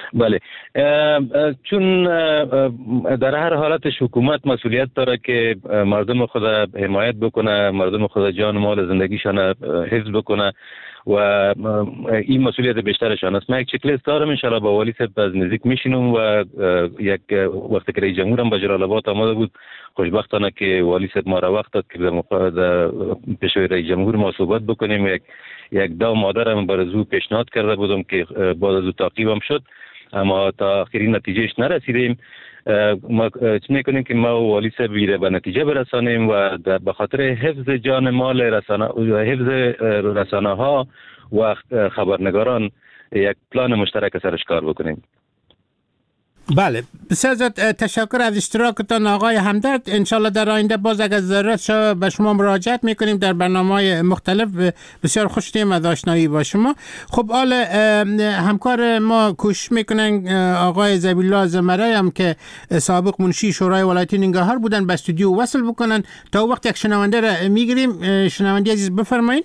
بله، چون در هر حالتش حکومت مسئولیت داره که مردم خود حمایت بکنه، مردم خود جان و مال زندگیشان حفظ بکنه و این مسئولیت بیشترشان است. من یک چک لیست دارم، ان شاءالله با والی صاحب از نزدیک میشینم و یک وقتی که رئیس جمهور هم به جلال آباد آمده بود، خوشبختانه که والی صاحب ما را وقت داد که در پیشوی رئیس جمهور ما صحبت بکنیم. یک یک دو مادرم برای او پیشنهاد کرده بودم که بعد از او تعقیبم شد، اما تا آخرین نتیجهش نرسیدیم. ما چه میکنیم که ما والی صاحب به نتیجه برسانیم و به خاطر حفظ جان مال رسانه حفظ رسانه ها و خبرنگاران یک پلان مشترک سرش کار بکنیم. بله، بسیار زیاد تشکر از اشتراکتان آقای همدرد. انشالله در آینده باز اگر ضرورت شد به شما مراجعت میکنیم در برنامه‌های مختلف. بسیار خوشحالیم از آشنایی با شما. خب حال همکار ما کوشش میکنن آقای ذبیحالله زمرای هم که سابق منشی شورای ولایتی ننگرهار بودن به استودیو وصل بکنن. تا وقت یک شنونده را میگیریم. شنونده عزیز بفرمایید.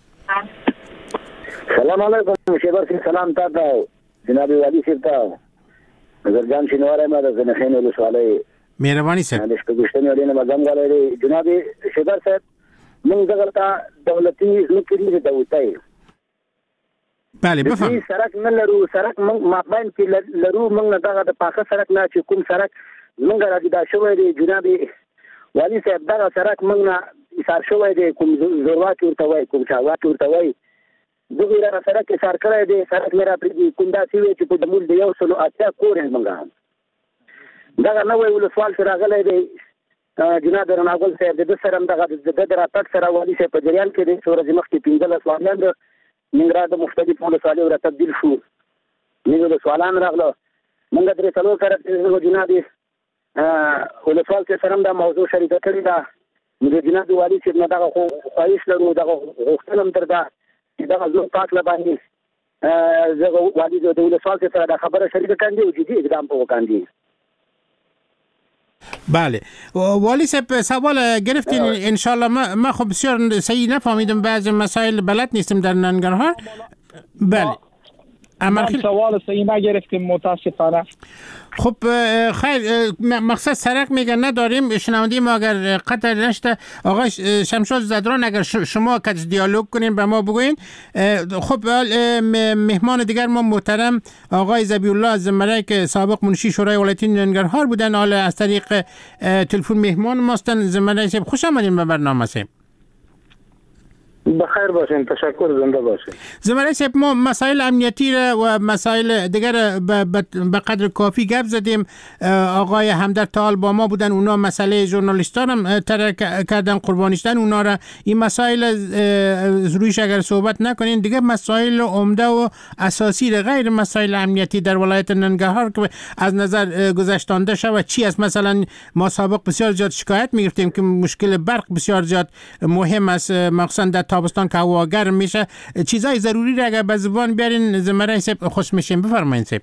سلام علیکم. شبر سلام تا جناب والی صاحب. نظر جان شنواره ما در زنخین ولسوالی مهربانی صاحب دش په ګشتنی اړینه مګم غواړي جناب شبر صاحب موږ دغه ته دولتي ځمکې د وتای بله بفهم سرک نه لرو. سرک موږ مابین کې لرو. موږ دغه د پاخه سرک نه چې کوم سرک موږ راځي دا شوی دی جناب والی صاحب. دغه سرک موږ نه ایثار شوی دی، کوم زورواک ورته وای، کوم چاواک ورته وای. دغه را سره کې سر کړی دی. سرک میرا پرې کوم داسې وی چې په دمول دی یو سلو اتیا کورې منګا دغه نوې ولسوال سره غلې دی جناب رناګل صاحب. د سره دغه د دراتک سره والی صاحب په جریان کې د سورج مخکې پنځه سوالان د ننګرهار د مختلف ولسوالۍ ور تبدیل شو. نو سوالان راغله موږ درې څلور سره جناب ولسوال کې سره د موضوع شریکه کړې ده. نو جناب والی صاحب نه دغه خواهش لرو، دغه غوښتنه تر ده دغه زو پاک لباندې زه والی د ولسوال سره د خبره شریکه کاندي او جدي اقدام په وکاندي. بله والی صاحب سوال گرفتین ان شاء الله. ما ما خب بسیار صحیح نفهمیدم بعضی مسائل بلد نیستم در ننگرهار. بله من سوال صحیح نگرفتیم متاسفانه. خب خیر مقصد سرک میگن نداریم. شنونده ما اگر قطع نشته آقای شمشاد زدران اگر شما که دیالوگ کنین به ما بگوین. خب مهمان دیگر ما محترم آقای ذبیحالله زمرای که سابق منشی شورای ولایتی ننگرهار بودن، حالا از طریق تلفن مهمان ماستن. زمرای صاحب خوش آمدین به برنامه صاحب. بخیر باشین، تشکر، زنده باشین. زمرای صاحب ما مسائل امنیتی و مسائل دیگر به قدر کافی گپ زدیم. آقای همدرد تال با ما بودن، اونا مسئله ژورنالیستان هم ترک کردن، قربانیشتن اونا را. این مسائل رویش اگر صحبت نکنین دیگه مسائل عمده و اساسی غیر مسائل امنیتی در ولایت ننگرهار که از نظر گذشتانده شود چی است. مثلا ما سابق بسیار زیاد شکایت میگرفتیم که مشکل برق بسیار زیاد مهم است، مخصوصا در تابستان که هوا گرم میشه. چیزای ضروری را اگر به زبان بیارین زمرای صاحب خوش میشیم. بفرمایید صاحب.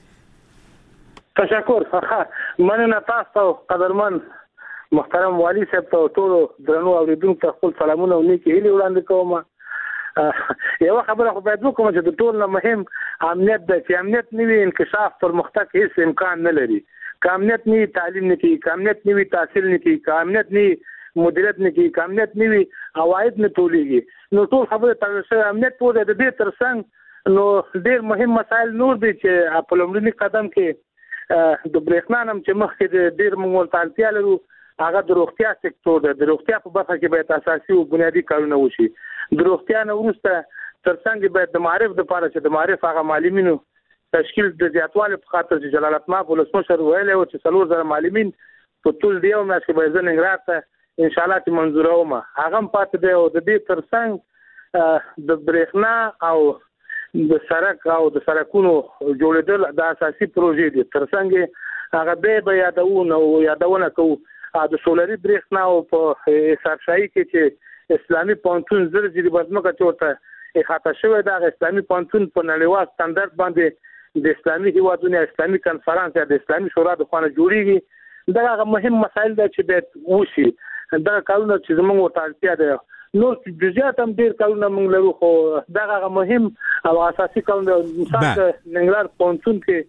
تشکر. مننه تاسو قدرمن محترم والی صاحب ته ټول درنو اوریدونکو ته خپل سلامونه او نیکی هیلې وړاندې کوم. یو خبره خو باید وکړم چې د ټول نه مهم امنیت دی. چې امنیت نه وي انکشاف پرمختګ هیڅ امکان نه لري. که امنیت نه وي تعلیم نه کیږي، که امنیت نه وي تحصیل نه کیږي، که امنیت نه وي مدیریت نه کیږي، که امنیت نه وي عواید نه ټولېږي. نو ټول خبره تر څو امنیت پوهه د دې ترڅنګ نو ډېر مهم مسایل نور دي چې په لومړني قدم کې د برېښنا نم چې مخکې ډېر موږ ورته اړتیا لرو، هغه د روغتیا سکتور دی. د روغتیا په برخه کې باید اساسي او بنیادي کارونه وشي. د روغتیا نه وروسته ترڅنګ باید د معرف دپاره چې د معرف هغه معلمینو تشکیل د زیاتوالي په خاطر چې جلال اتمام ولسمشر ویلی و چې څلور زره معلمین په ټول د یو میاشت کې باید زه ننګرهار ته انشاءالله چې منظوروم. هغه هم پاتې دی او د دې ترڅنګ د برېښنا او د سړک او د سړکونو جوړېدل د اساسي پروژې دي. ترڅنګ هغه به به یادونه او یادونه کوو د سولري برېښنا او په حسابشاهي کې چې اسلامي پوهنتون زر زیري بزمکه چورته احاطه شوی دا اسلامي پوهنتون په نړیوال سټانډرډ باندې د اسلامي هیوادونو اسلامي کنفرانس یا د اسلامي شورا د خوانه جوړیږي. دا هغه مهم مسایل دي چې باید وشي. دا کارونه چې زموږ ورته اړتیا ده. نور جزئیات هم ډېر کارونه موږ لرو، خو دا هغه مهم او اساسي کارونه مثال د ننګرهار پوهنتون کې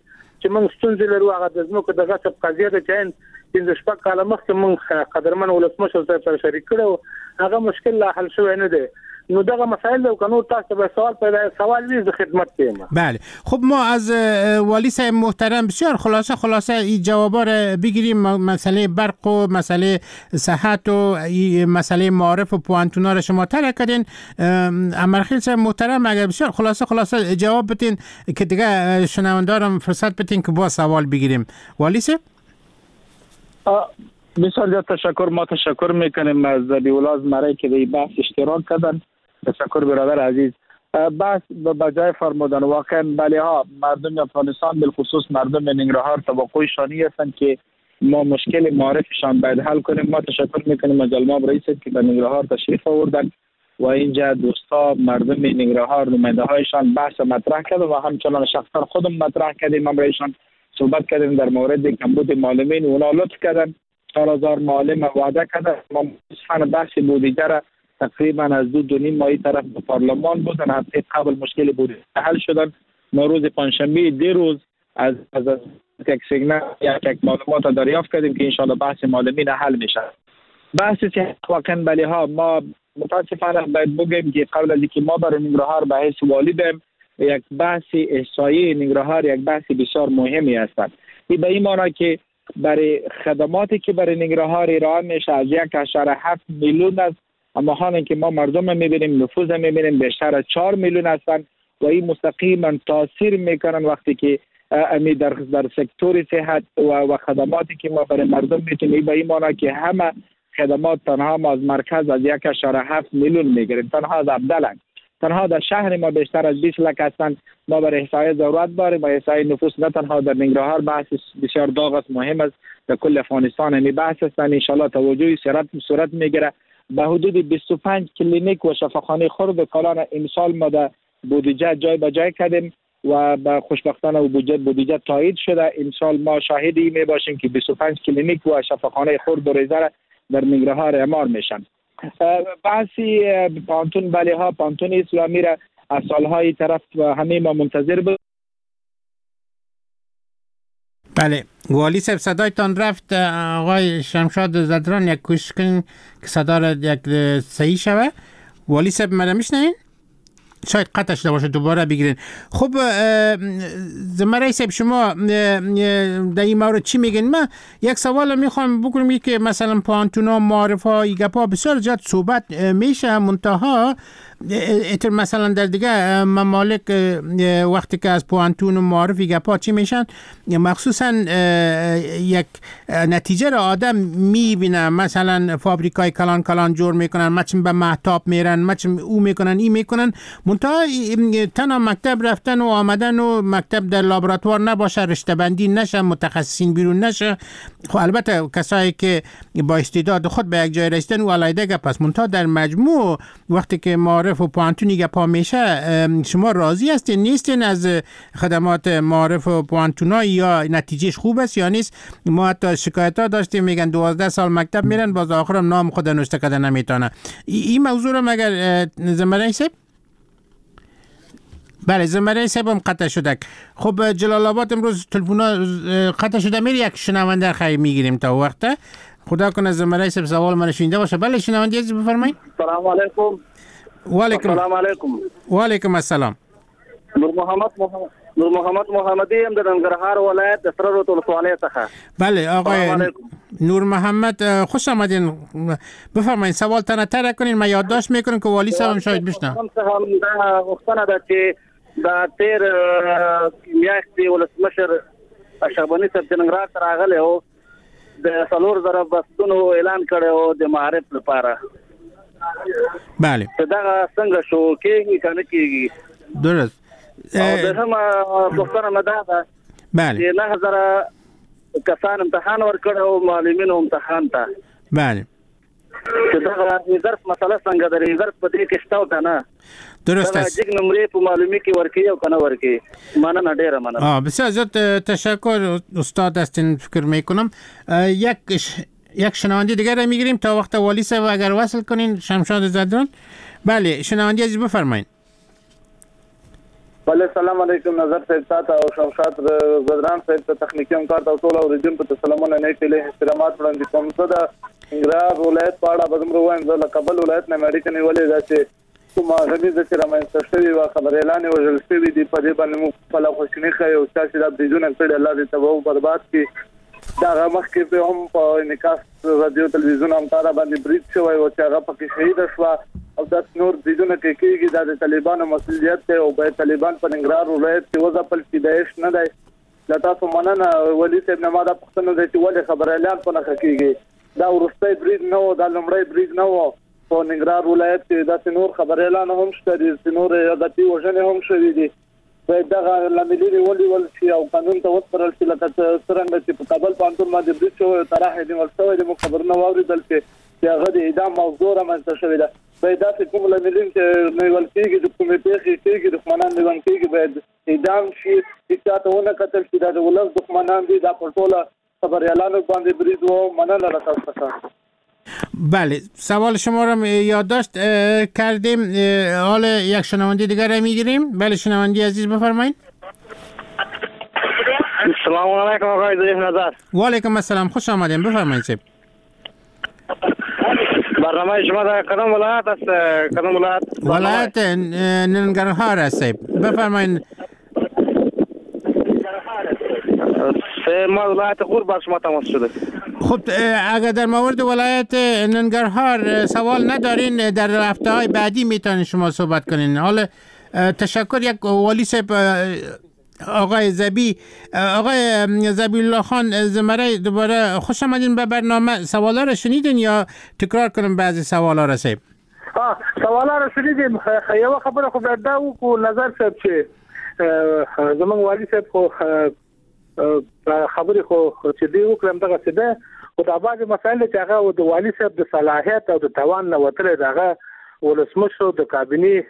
چې موږ ستونزې لرو هغه د ځمکو د غصب قضیه ده چې پنځه شپږ کاله مخکې موږ قدرمن ولسمشر صاحب سره شریک کړو هغه مشکل لا حل شوی نه دی. نو دغه مسائل لو کنو تاسو به سوال پیدا سوال ویز خدمت کیم. بله خب ما از والی صاحب محترم بسیار خلاصه خلاصه این جوابا رو بگیریم. مسئله برق و مسئله صحت و مسئله معارف و پوانتونا رو شما طرح کردین. امرخیل صاحب محترم اگر بسیار خلاصه خلاصه جواب بدین که دیگه شنوندارم فرصت بدین که با سوال بگیریم. والی صاحب بسیار زیاد تشکر. ما تشکر میکنیم از بیولاز مرای که به بحث اشتراک کردن. تشکر برادر عزیز. بحث به جای فرمودن واقعا بله ها مردم افغانستان بالخصوص مردم ننگرهار توقعشانی هستند که ما مشکل معارفشان باید حل کنیم. ما تشکر میکنیم از جلماب رئیس که به ننگرهار تشریف آوردن و اینجا دوستا مردم ننگرهار نماینده هایشان بحث مطرح کردن و همچنان شخصا خودم مطرح کردیم. ما برایشان صحبت کردیم در مورد کمبود معلمین. اونا لطف کردن چهار هزار معلم وعده کردن. ما مصفحه بحث بودجه را تقریبا از دو دو نیم ماهی طرف به پارلمان بودن. هفته قبل مشکل بودجه حل شدن. ما روز پنجشنبه دی روز از از یک سیگنال یک یک معلومات دریافت کردیم که انشالله بحث معلمین حل میشه. بحث صحت واقعا بله ها ما متاسفانه باید بگیم که قبل از اینکه ما برای ننگرهار به حیث والی بیم یک بحث احصایی ننگرهار یک بحث بسیار مهمی است. این به این معنی که برای خدماتی که برای ننگرهار ارائه میشه از یک اشاره هفت میلیون است، اما حالا که ما مردم میبینیم نفوذ میبینیم بیشتر از چهار میلیون هستند و این مستقیما تاثیر میکنن وقتی که امی در در سکتور صحت و, و خدماتی که ما برای مردم میتونیم. به این معنی که همه خدمات تنها ما از مرکز از یک اشاره هفت میلیون میگیریم، تنها از عبدالله تنها در شهر ما بیشتر از بیست لک هستند. ما برای احصای ضرورت داریم و احصای نفوس نه تنها در ننگرهار بحث بسیار داغ است، مهم است، در کل افغانستان این بحث است. ان شاء الله توجهی صورت صورت میگیره. به حدود بیست و پنج کلینیک و شفاخانه خرد کلان امسال ما در بودجه جای به جای کردیم و به خوشبختانه بودجه بودجه تایید شده. امسال ما شاهدی می باشیم که بیست و پنج کلینیک و شفاخانه خرد و ریزه در ننگرهار اعمار میشن. بحثی پانتون بله ها پانتون اسلامی را از سالهای طرف همه ما منتظر بود. بله والی صاحب صدایتان رفت. آقای شمشاد زدران یک کوشش کنین که صدا را یک صحیح شوه. والی صاحب مرا میشنین؟ شاید قطع شده باشه دوباره بگیرین. خب زمرای صاحب شما در این مورد چی میگین؟ من یک سوال میخوام بکنم که مثلا پانتونا معارف ها ایگپا بسیار زیاد صحبت میشه منتها مثلا در دیگه ممالک وقتی که از پوانتون و معارف ایگپا چی میشن مخصوصا یک نتیجه را آدم میبینه. مثلا فابریکای کلان کلان جور میکنن، مچم به محتاب میرن، مچم او میکنن ای میکنن منتها تنها مکتب رفتن و آمدن و مکتب در لابراتوار نباشه، رشته بندی نشه، متخصصین بیرون نشه. خب البته کسایی که با استعداد خود به یک جای رسیدن و علایده گپ است منتها در مجموع وقتی که معارف و پوانتونی گپا میشه شما راضی هستین نیستین از خدمات معارف و پوانتونایی یا نتیجهش خوب است یا نیست؟ ما حتی شکایت ها داشتیم میگن دوازده سال مکتب میرن باز آخرم نام خود نوشته کردن نمیتونه. این موضوع رو مگر زمرای صاحب؟ بله زمرای صاحب هم قطع شده. خب جلال آباد امروز تلفونا قطع شده میری یک شنونده خیلی میگیریم تا وقت. خدا کنه زمرای صاحب سوال من شنیده باشه. بله شنونده عزیز بفرمایید. سلام علیکم. و علیکم السلام علیکم. و علیکم السلام. نور محمد محمد نور محمد محمدی ام د ننګرهار ولایت د سره روت ولسوالۍ څخه. بله آقای نور محمد خوش آمدین. بفرمایید سوال تنه طرح کنین. من یادداشت میکنم که والی صاحب شاید بشنوه. هم دا وختونه ده چې دا تیر میاشتې ولسمشر اشرف غني صاحب د ننګرهار ته راغلی و د څلور زره بستونو اعلان کړی و د معارف لپاره. بله دا څنګه شو کېږي کنه کېږي؟ درست. او دغه پوښتنه مې دا ده بله چې نه هزاره کسان امتحان ورکړ او معلمینو امتحان ته. بله چې دا ریزرف مسله څنګه ده؟ ریزرف په دې کې شته او کنه؟ درست است. چې نمرې په معلومي کې ورکړي او کنه ورکړي. مننه ډیره مننه. آه بسیار زیاد تشکر استاد هستین. فکر میکنم یک یک شنونده دیگر را میگیریم تا وقت والی صاحب اگر وصل کنین. شمشاد زدران. بله شنونده عزیز بفرمایید. بله سلام علیکم نظر صاحب تاسو او شمشاد زدران صاحب ته تخنیکی همکار او ټول اوریدونکو ته سلامونه نه کېله احترامات وړاندې کوم زه د انګرار ولایت په اړه بدوم وایم زه له کابل ولایت نه امریکا نیولې ده چې کومه غوښتنه د چې رامنځته شوې و خبر اعلان وژل شوی دی په دې باندې موږ په لا خوشنی خو یو چې د بریجونه کړي الله دې تباہ برباد کړي دا مخکې په هم په انعکاس رادیو تلویزیون هم تارا باندې بریج شوی او چې هغه پکې شهید شو او د نور بریجونه کې کېږي د طالبانو مسؤلیت ته او به طالبان په انګرار ولایت کې وځه په پیدایش نه دی دا تاسو مننه ولی صاحب نه ما دا پښتنه د چې ولې خبر اعلان په نخ کېږي دا ورسته بریج نه و دا لمړی بریج نه و په انګرار ولایت کې دا نور خبر اعلان هم شته د نور یادتي وژنې هم شوې دي په دغه لاملي ولي ول چې او قانون ته وسپرل چې لکه څنګه چې په کابل پانتون باندې بریج شو طرح دې ورسوي د خبرونه واوریدل چې هغه د اعدام موضوع راځي شوې ده په داسې کوم لاملین چې نه ول کېږي د کومې پیښې کېږي دښمنان نه ون کېږي باید اعدام شي چې تاسو ونه کتل چې د ولس دښمنان دي دا په ټوله خبر اعلان باندې بریز و مننه را تاسو. بله سوال شما را یادداشت کردیم حال یک شنونده دیگر را میگیریم. بله شنونده عزیز بفرمایید. السلام علیکم آقای ضیف نظر. و علیکم السلام خوش آمدین بفرمایید صاحب. برنامه شما در کدام ولایت است؟ کدام ولایت؟ ولایت ننگرهار است صاحب بفرمایید. سه ما ولایت خور با شما تماس شده. خب اگر در مورد ولایت ننگرهار سوال ندارین در هفته های بعدی میتونین شما صحبت کنین. حالا تشکر یک والی صاحب آقای زبی آقای زبی الله خان زمره دوباره خوش آمدین به برنامه. سوالا رو شنیدین یا تکرار کنم بعضی سوالا رو صاحب؟ اه سوالا رو شنیدیم. یو خبره خو دا و نظر صاحب چې زمون والی صاحب خو خبرې خو چې دی وکړم دغه څه ده او دا بعض مسایل چې هغه د والی صاحب د صلاحیت او د توان نه وتل دغه ولسمشر د کابینه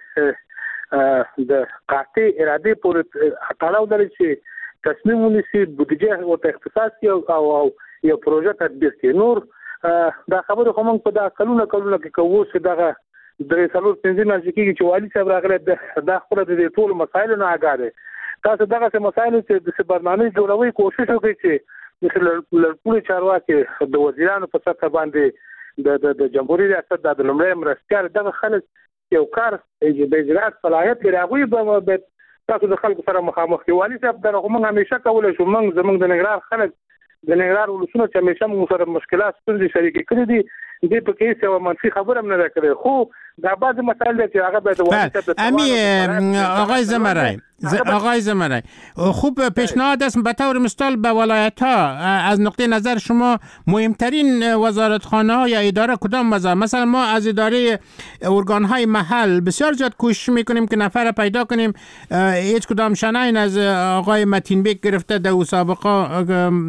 د قاطع اراده پورې اړه لري چې تصمیم ونیسي بودیجه او اختصاص او یو پروژه تطبیق کړي. نور دا خبره خو موږ په دا کلونه کلونه کې کوو چې دغه درې څلور پنځه نه ځکه چې والی صاحب راغله د خپل د ټول مسایلو نه آګاده تاسو دغه څه مسایل چې د برنامه جوړوي کوشش وکړئ چې مثل ټول چارواکي د وزیرانو په سطح باندې د د جمهوریت ریاست د لمړی مرستيار دغه خلک یو کار د اجرات صلاحیت لري هغه به تاسو د خلکو سره مخامخ کیوالي صاحب دغه موږ همیشه کولای شو موږ زموږ د نګران خلک د نګران ولسونو چې همیشه موږ سره مشکلات ستونزې شریک کړې دي دې په کې څه منفي خبره هم نه کړې خو دا بعض مسائل چې هغه به د امی آقای زمرای آقای زمرای خوب پیشنهاد است به طور مثال به ولایت ها از نقطه نظر شما مهمترین وزارتخانه ها یا اداره کدام وزارت؟ مثلا ما از اداره ارگان های محل بسیار زیاد کوشش میکنیم که نفر پیدا کنیم هیچ کدام شناین از آقای متین بیگ گرفته در سابقه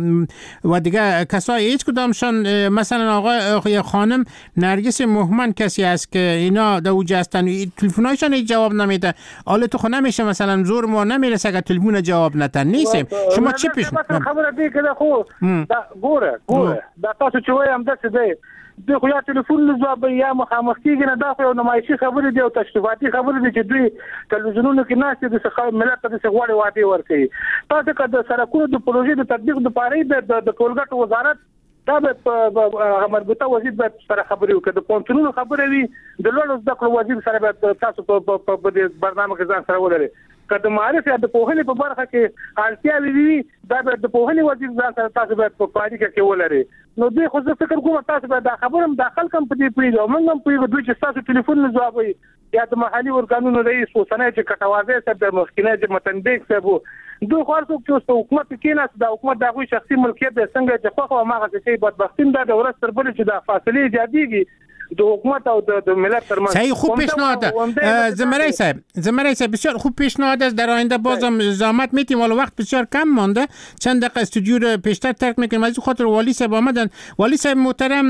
و دیگه کسای هیچ کدامشان مثلا آقای خانم نرگس مهمن کسی است که اینا در اوج هستن تلفن‌هایشان هیچ جواب نمیده. حالا تو خو نمیشه مثلا زور ما نمیرسه که تلفن جواب ندن نیستیم. شما چی پیش خبره دی که خو دا ګوره ګوره دا تاسو چې وایم د څه دی د خو یا تلفن جواب یا مخامخ کیږي نه دا خو نمایشي خبره دی او تشریفاتي خبره دی چې دوی تلویزیونونو کې ناشته د څه ملت ته څه غواړي واټي ورکړي. تاسو که د سرکونو د پروژې د تطبیق لپاره د ټولګټو وزارت دا به مربوطه وزیر به سره خبرې وکړي د پونتونو خبرې وي د لوړو زده کړو وزیر سره به تاسو په په برنامه کې ځان سره ولري که د معرفت یا د پوهنې په برخه کې اړتیاوې وي دا به د پوهنې وزیر ځان سره تاسو به په اړیکه کې ولري. نو دوی خو زه فکر کوم تاسو به دا خبره هم داخل کم په دې پیډو موږ هم په دوی چې تاسو ټلیفون نه جواب وي یا د محلي ورګانونو رئیس وسنه چې کټوازه صاحب د مخکنه چې متن بیگ صاحب دوی خو څوک چې حکومت کې نه د حکومت دغه شخصي ملکیت د څنګه چې خو خو ماغه چې بدبختین دا د ورس تر بل چې د فاصله ایجاديږي د حکومت او د ملت ترمنځ. صحیح خوب پیشنهاد زمرای صاحب زمرای صاحب بسیار خوب پیشنهاد است. در آینده بازم زحمت میتیم ولی وقت بسیار کم مانده چند دقیقه استودیو رو پیشتر ترک میکنیم از خاطر والی صاحب آمدن. والی صاحب محترم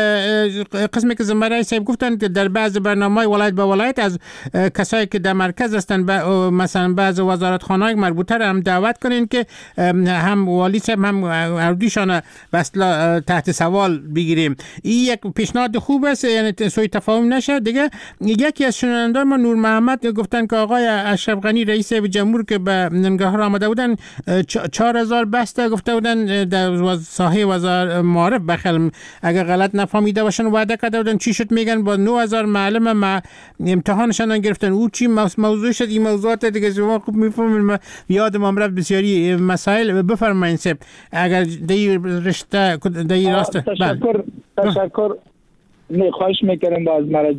قسمی که زمرای صاحب گفتن که در بعض برنامه‌های ولایت به ولایت از کسایی که در مرکز هستن مثلا بعض وزارتخانه‌های مربوطه رو هم دعوت کنین که هم والی صاحب هم اردیشان وصل تحت سوال بگیریم. این یک پیشنهاد خوب است کسی یعنی سوء تفاهم نشه دیگه. یکی از شنوندگان ما نور محمد گفتن که آقای اشرف غنی رئیس جمهور که به ننگرهار آمده بودن چهار هزار بسته گفته بودن در ساحه وزارت معارف بخل اگر غلط نفهمیده باشن وعده کرده بودن. چی شد؟ میگن با نه هزار معلم ما امتحانشان گرفتن. او چی موضوع شد؟ این موضوعات دیگه شما خوب میفهمید. یادم آمد بسیاری مسائل. بفرمایید سب اگر دی رشته دی راست. تشکر تشکر نه خواهش میکنم باز مرا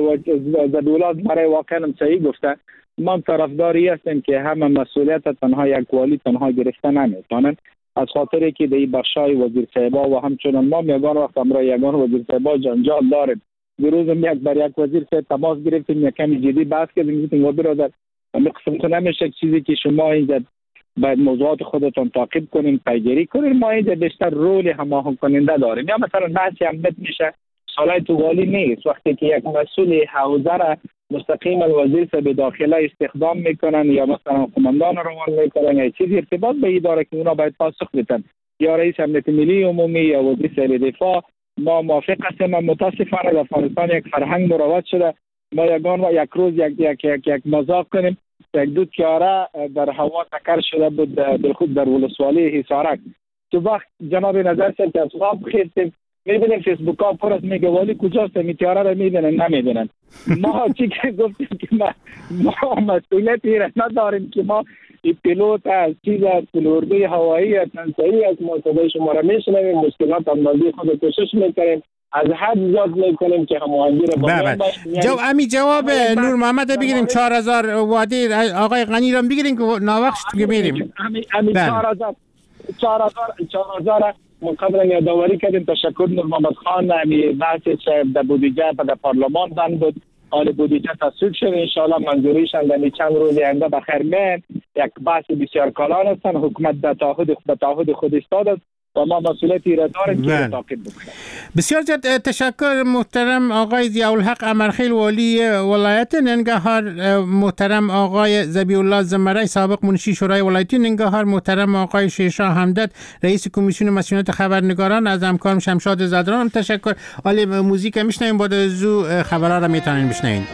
دولت برای واقعا صحیح گفته. ما طرفداری هستیم که همه مسئولیت تنها یک والی تنها گرفته نمیتونن، از خاطری که در بخشای وزیر صاحبا و همچنان ما یگان وقت امرا یگان وزیر صاحبا جنجال داریم. دیروز یک بر یک وزیر صاحب تماس گرفتیم، یک کمی جدی بحث کردیم، گفتیم و برادر قسم تو نمیشه چیزی که شما اینجا باید موضوعات خودتون تعقیب کنین، پیگیری کنین. ما اینجا بیشتر رول هماهنگ کننده داریم. یا مثلا بحثی امنیت میشه سالای تو والی نیست، وقتی که یک مسئول حوزه را مستقیما وزیر صاحب داخله استخدام میکنن یا مثلا قماندان روان میکنن یا چیزی ارتباط به اداره که اونا باید پاسخ بدن، یا رئیس امنیت ملی عمومی یا وزیر صاحب دفاع. ما موافق هستیم. متاسفانه در افغانستان یک فرهنگ مروج شده. ما یگان و یک روز یک یک یک, یک مذاق کنیم یک دو تیاره در هوا تکر شده بود در خود در ولسوالی حصارک. تو وقت جناب نظر سید از خواب خیستیم میبینیم فیسبوک ها پر از میگه والی کجاست؟ می تیاره را میبینن نمیبینن. ما چی که گفتیم که ما, ما مسئولیتی را نداریم که ما این پیلوت از چیز از پلوردی هوایی از تنسایی از موسیقی شما را میشنویم، مشکلات اندازی خود کوشش میکنیم، از حد زیاد میکنیم که هماهنگی را با جو امی جواب نور محمد بگیریم. چهار هزار وادی آقای غنی را بگیریم که ناوقت که میریم. امی امی چهار هزار چهار هزار چهار هزار ما قبلا یادآوری کردیم. تشکر نور محمد خان. امی بحثی که در بودجه در پارلمان بند بود، حال بودجه تصویب شده، ان شاء الله منظوریش در چند روز آینده به خیر میاد. یک بحث بسیار کلان هستن. حکومت در تعهد به تعهد خود ایستاده است و ما مسئولیتی را داریم که تعقیب بکنیم. بسیار زیاد تشکر محترم آقای ضیاءالحق امرخیل والی ولایت ننگرهار، محترم آقای ذبیح الله زمره سابق منشی شورای ولایتی ننگرهار، محترم آقای شیرشاه حمدت رئیس کمیسیون مسئولیت خبرنگاران، از همکارم شمشاد زدران تشکر. حالا موزیک میشنویم، بعد از او خبرها را میتونین بشنوین.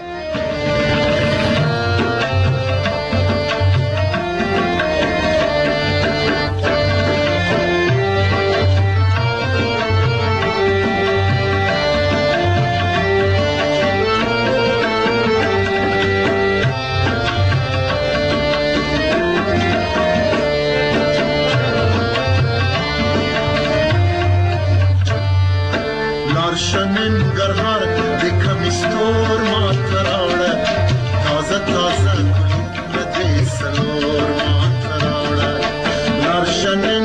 ننگرهار د کمیستور ما تراړه تازه تازه ګلونه دې سلور ما تراړه لارشنه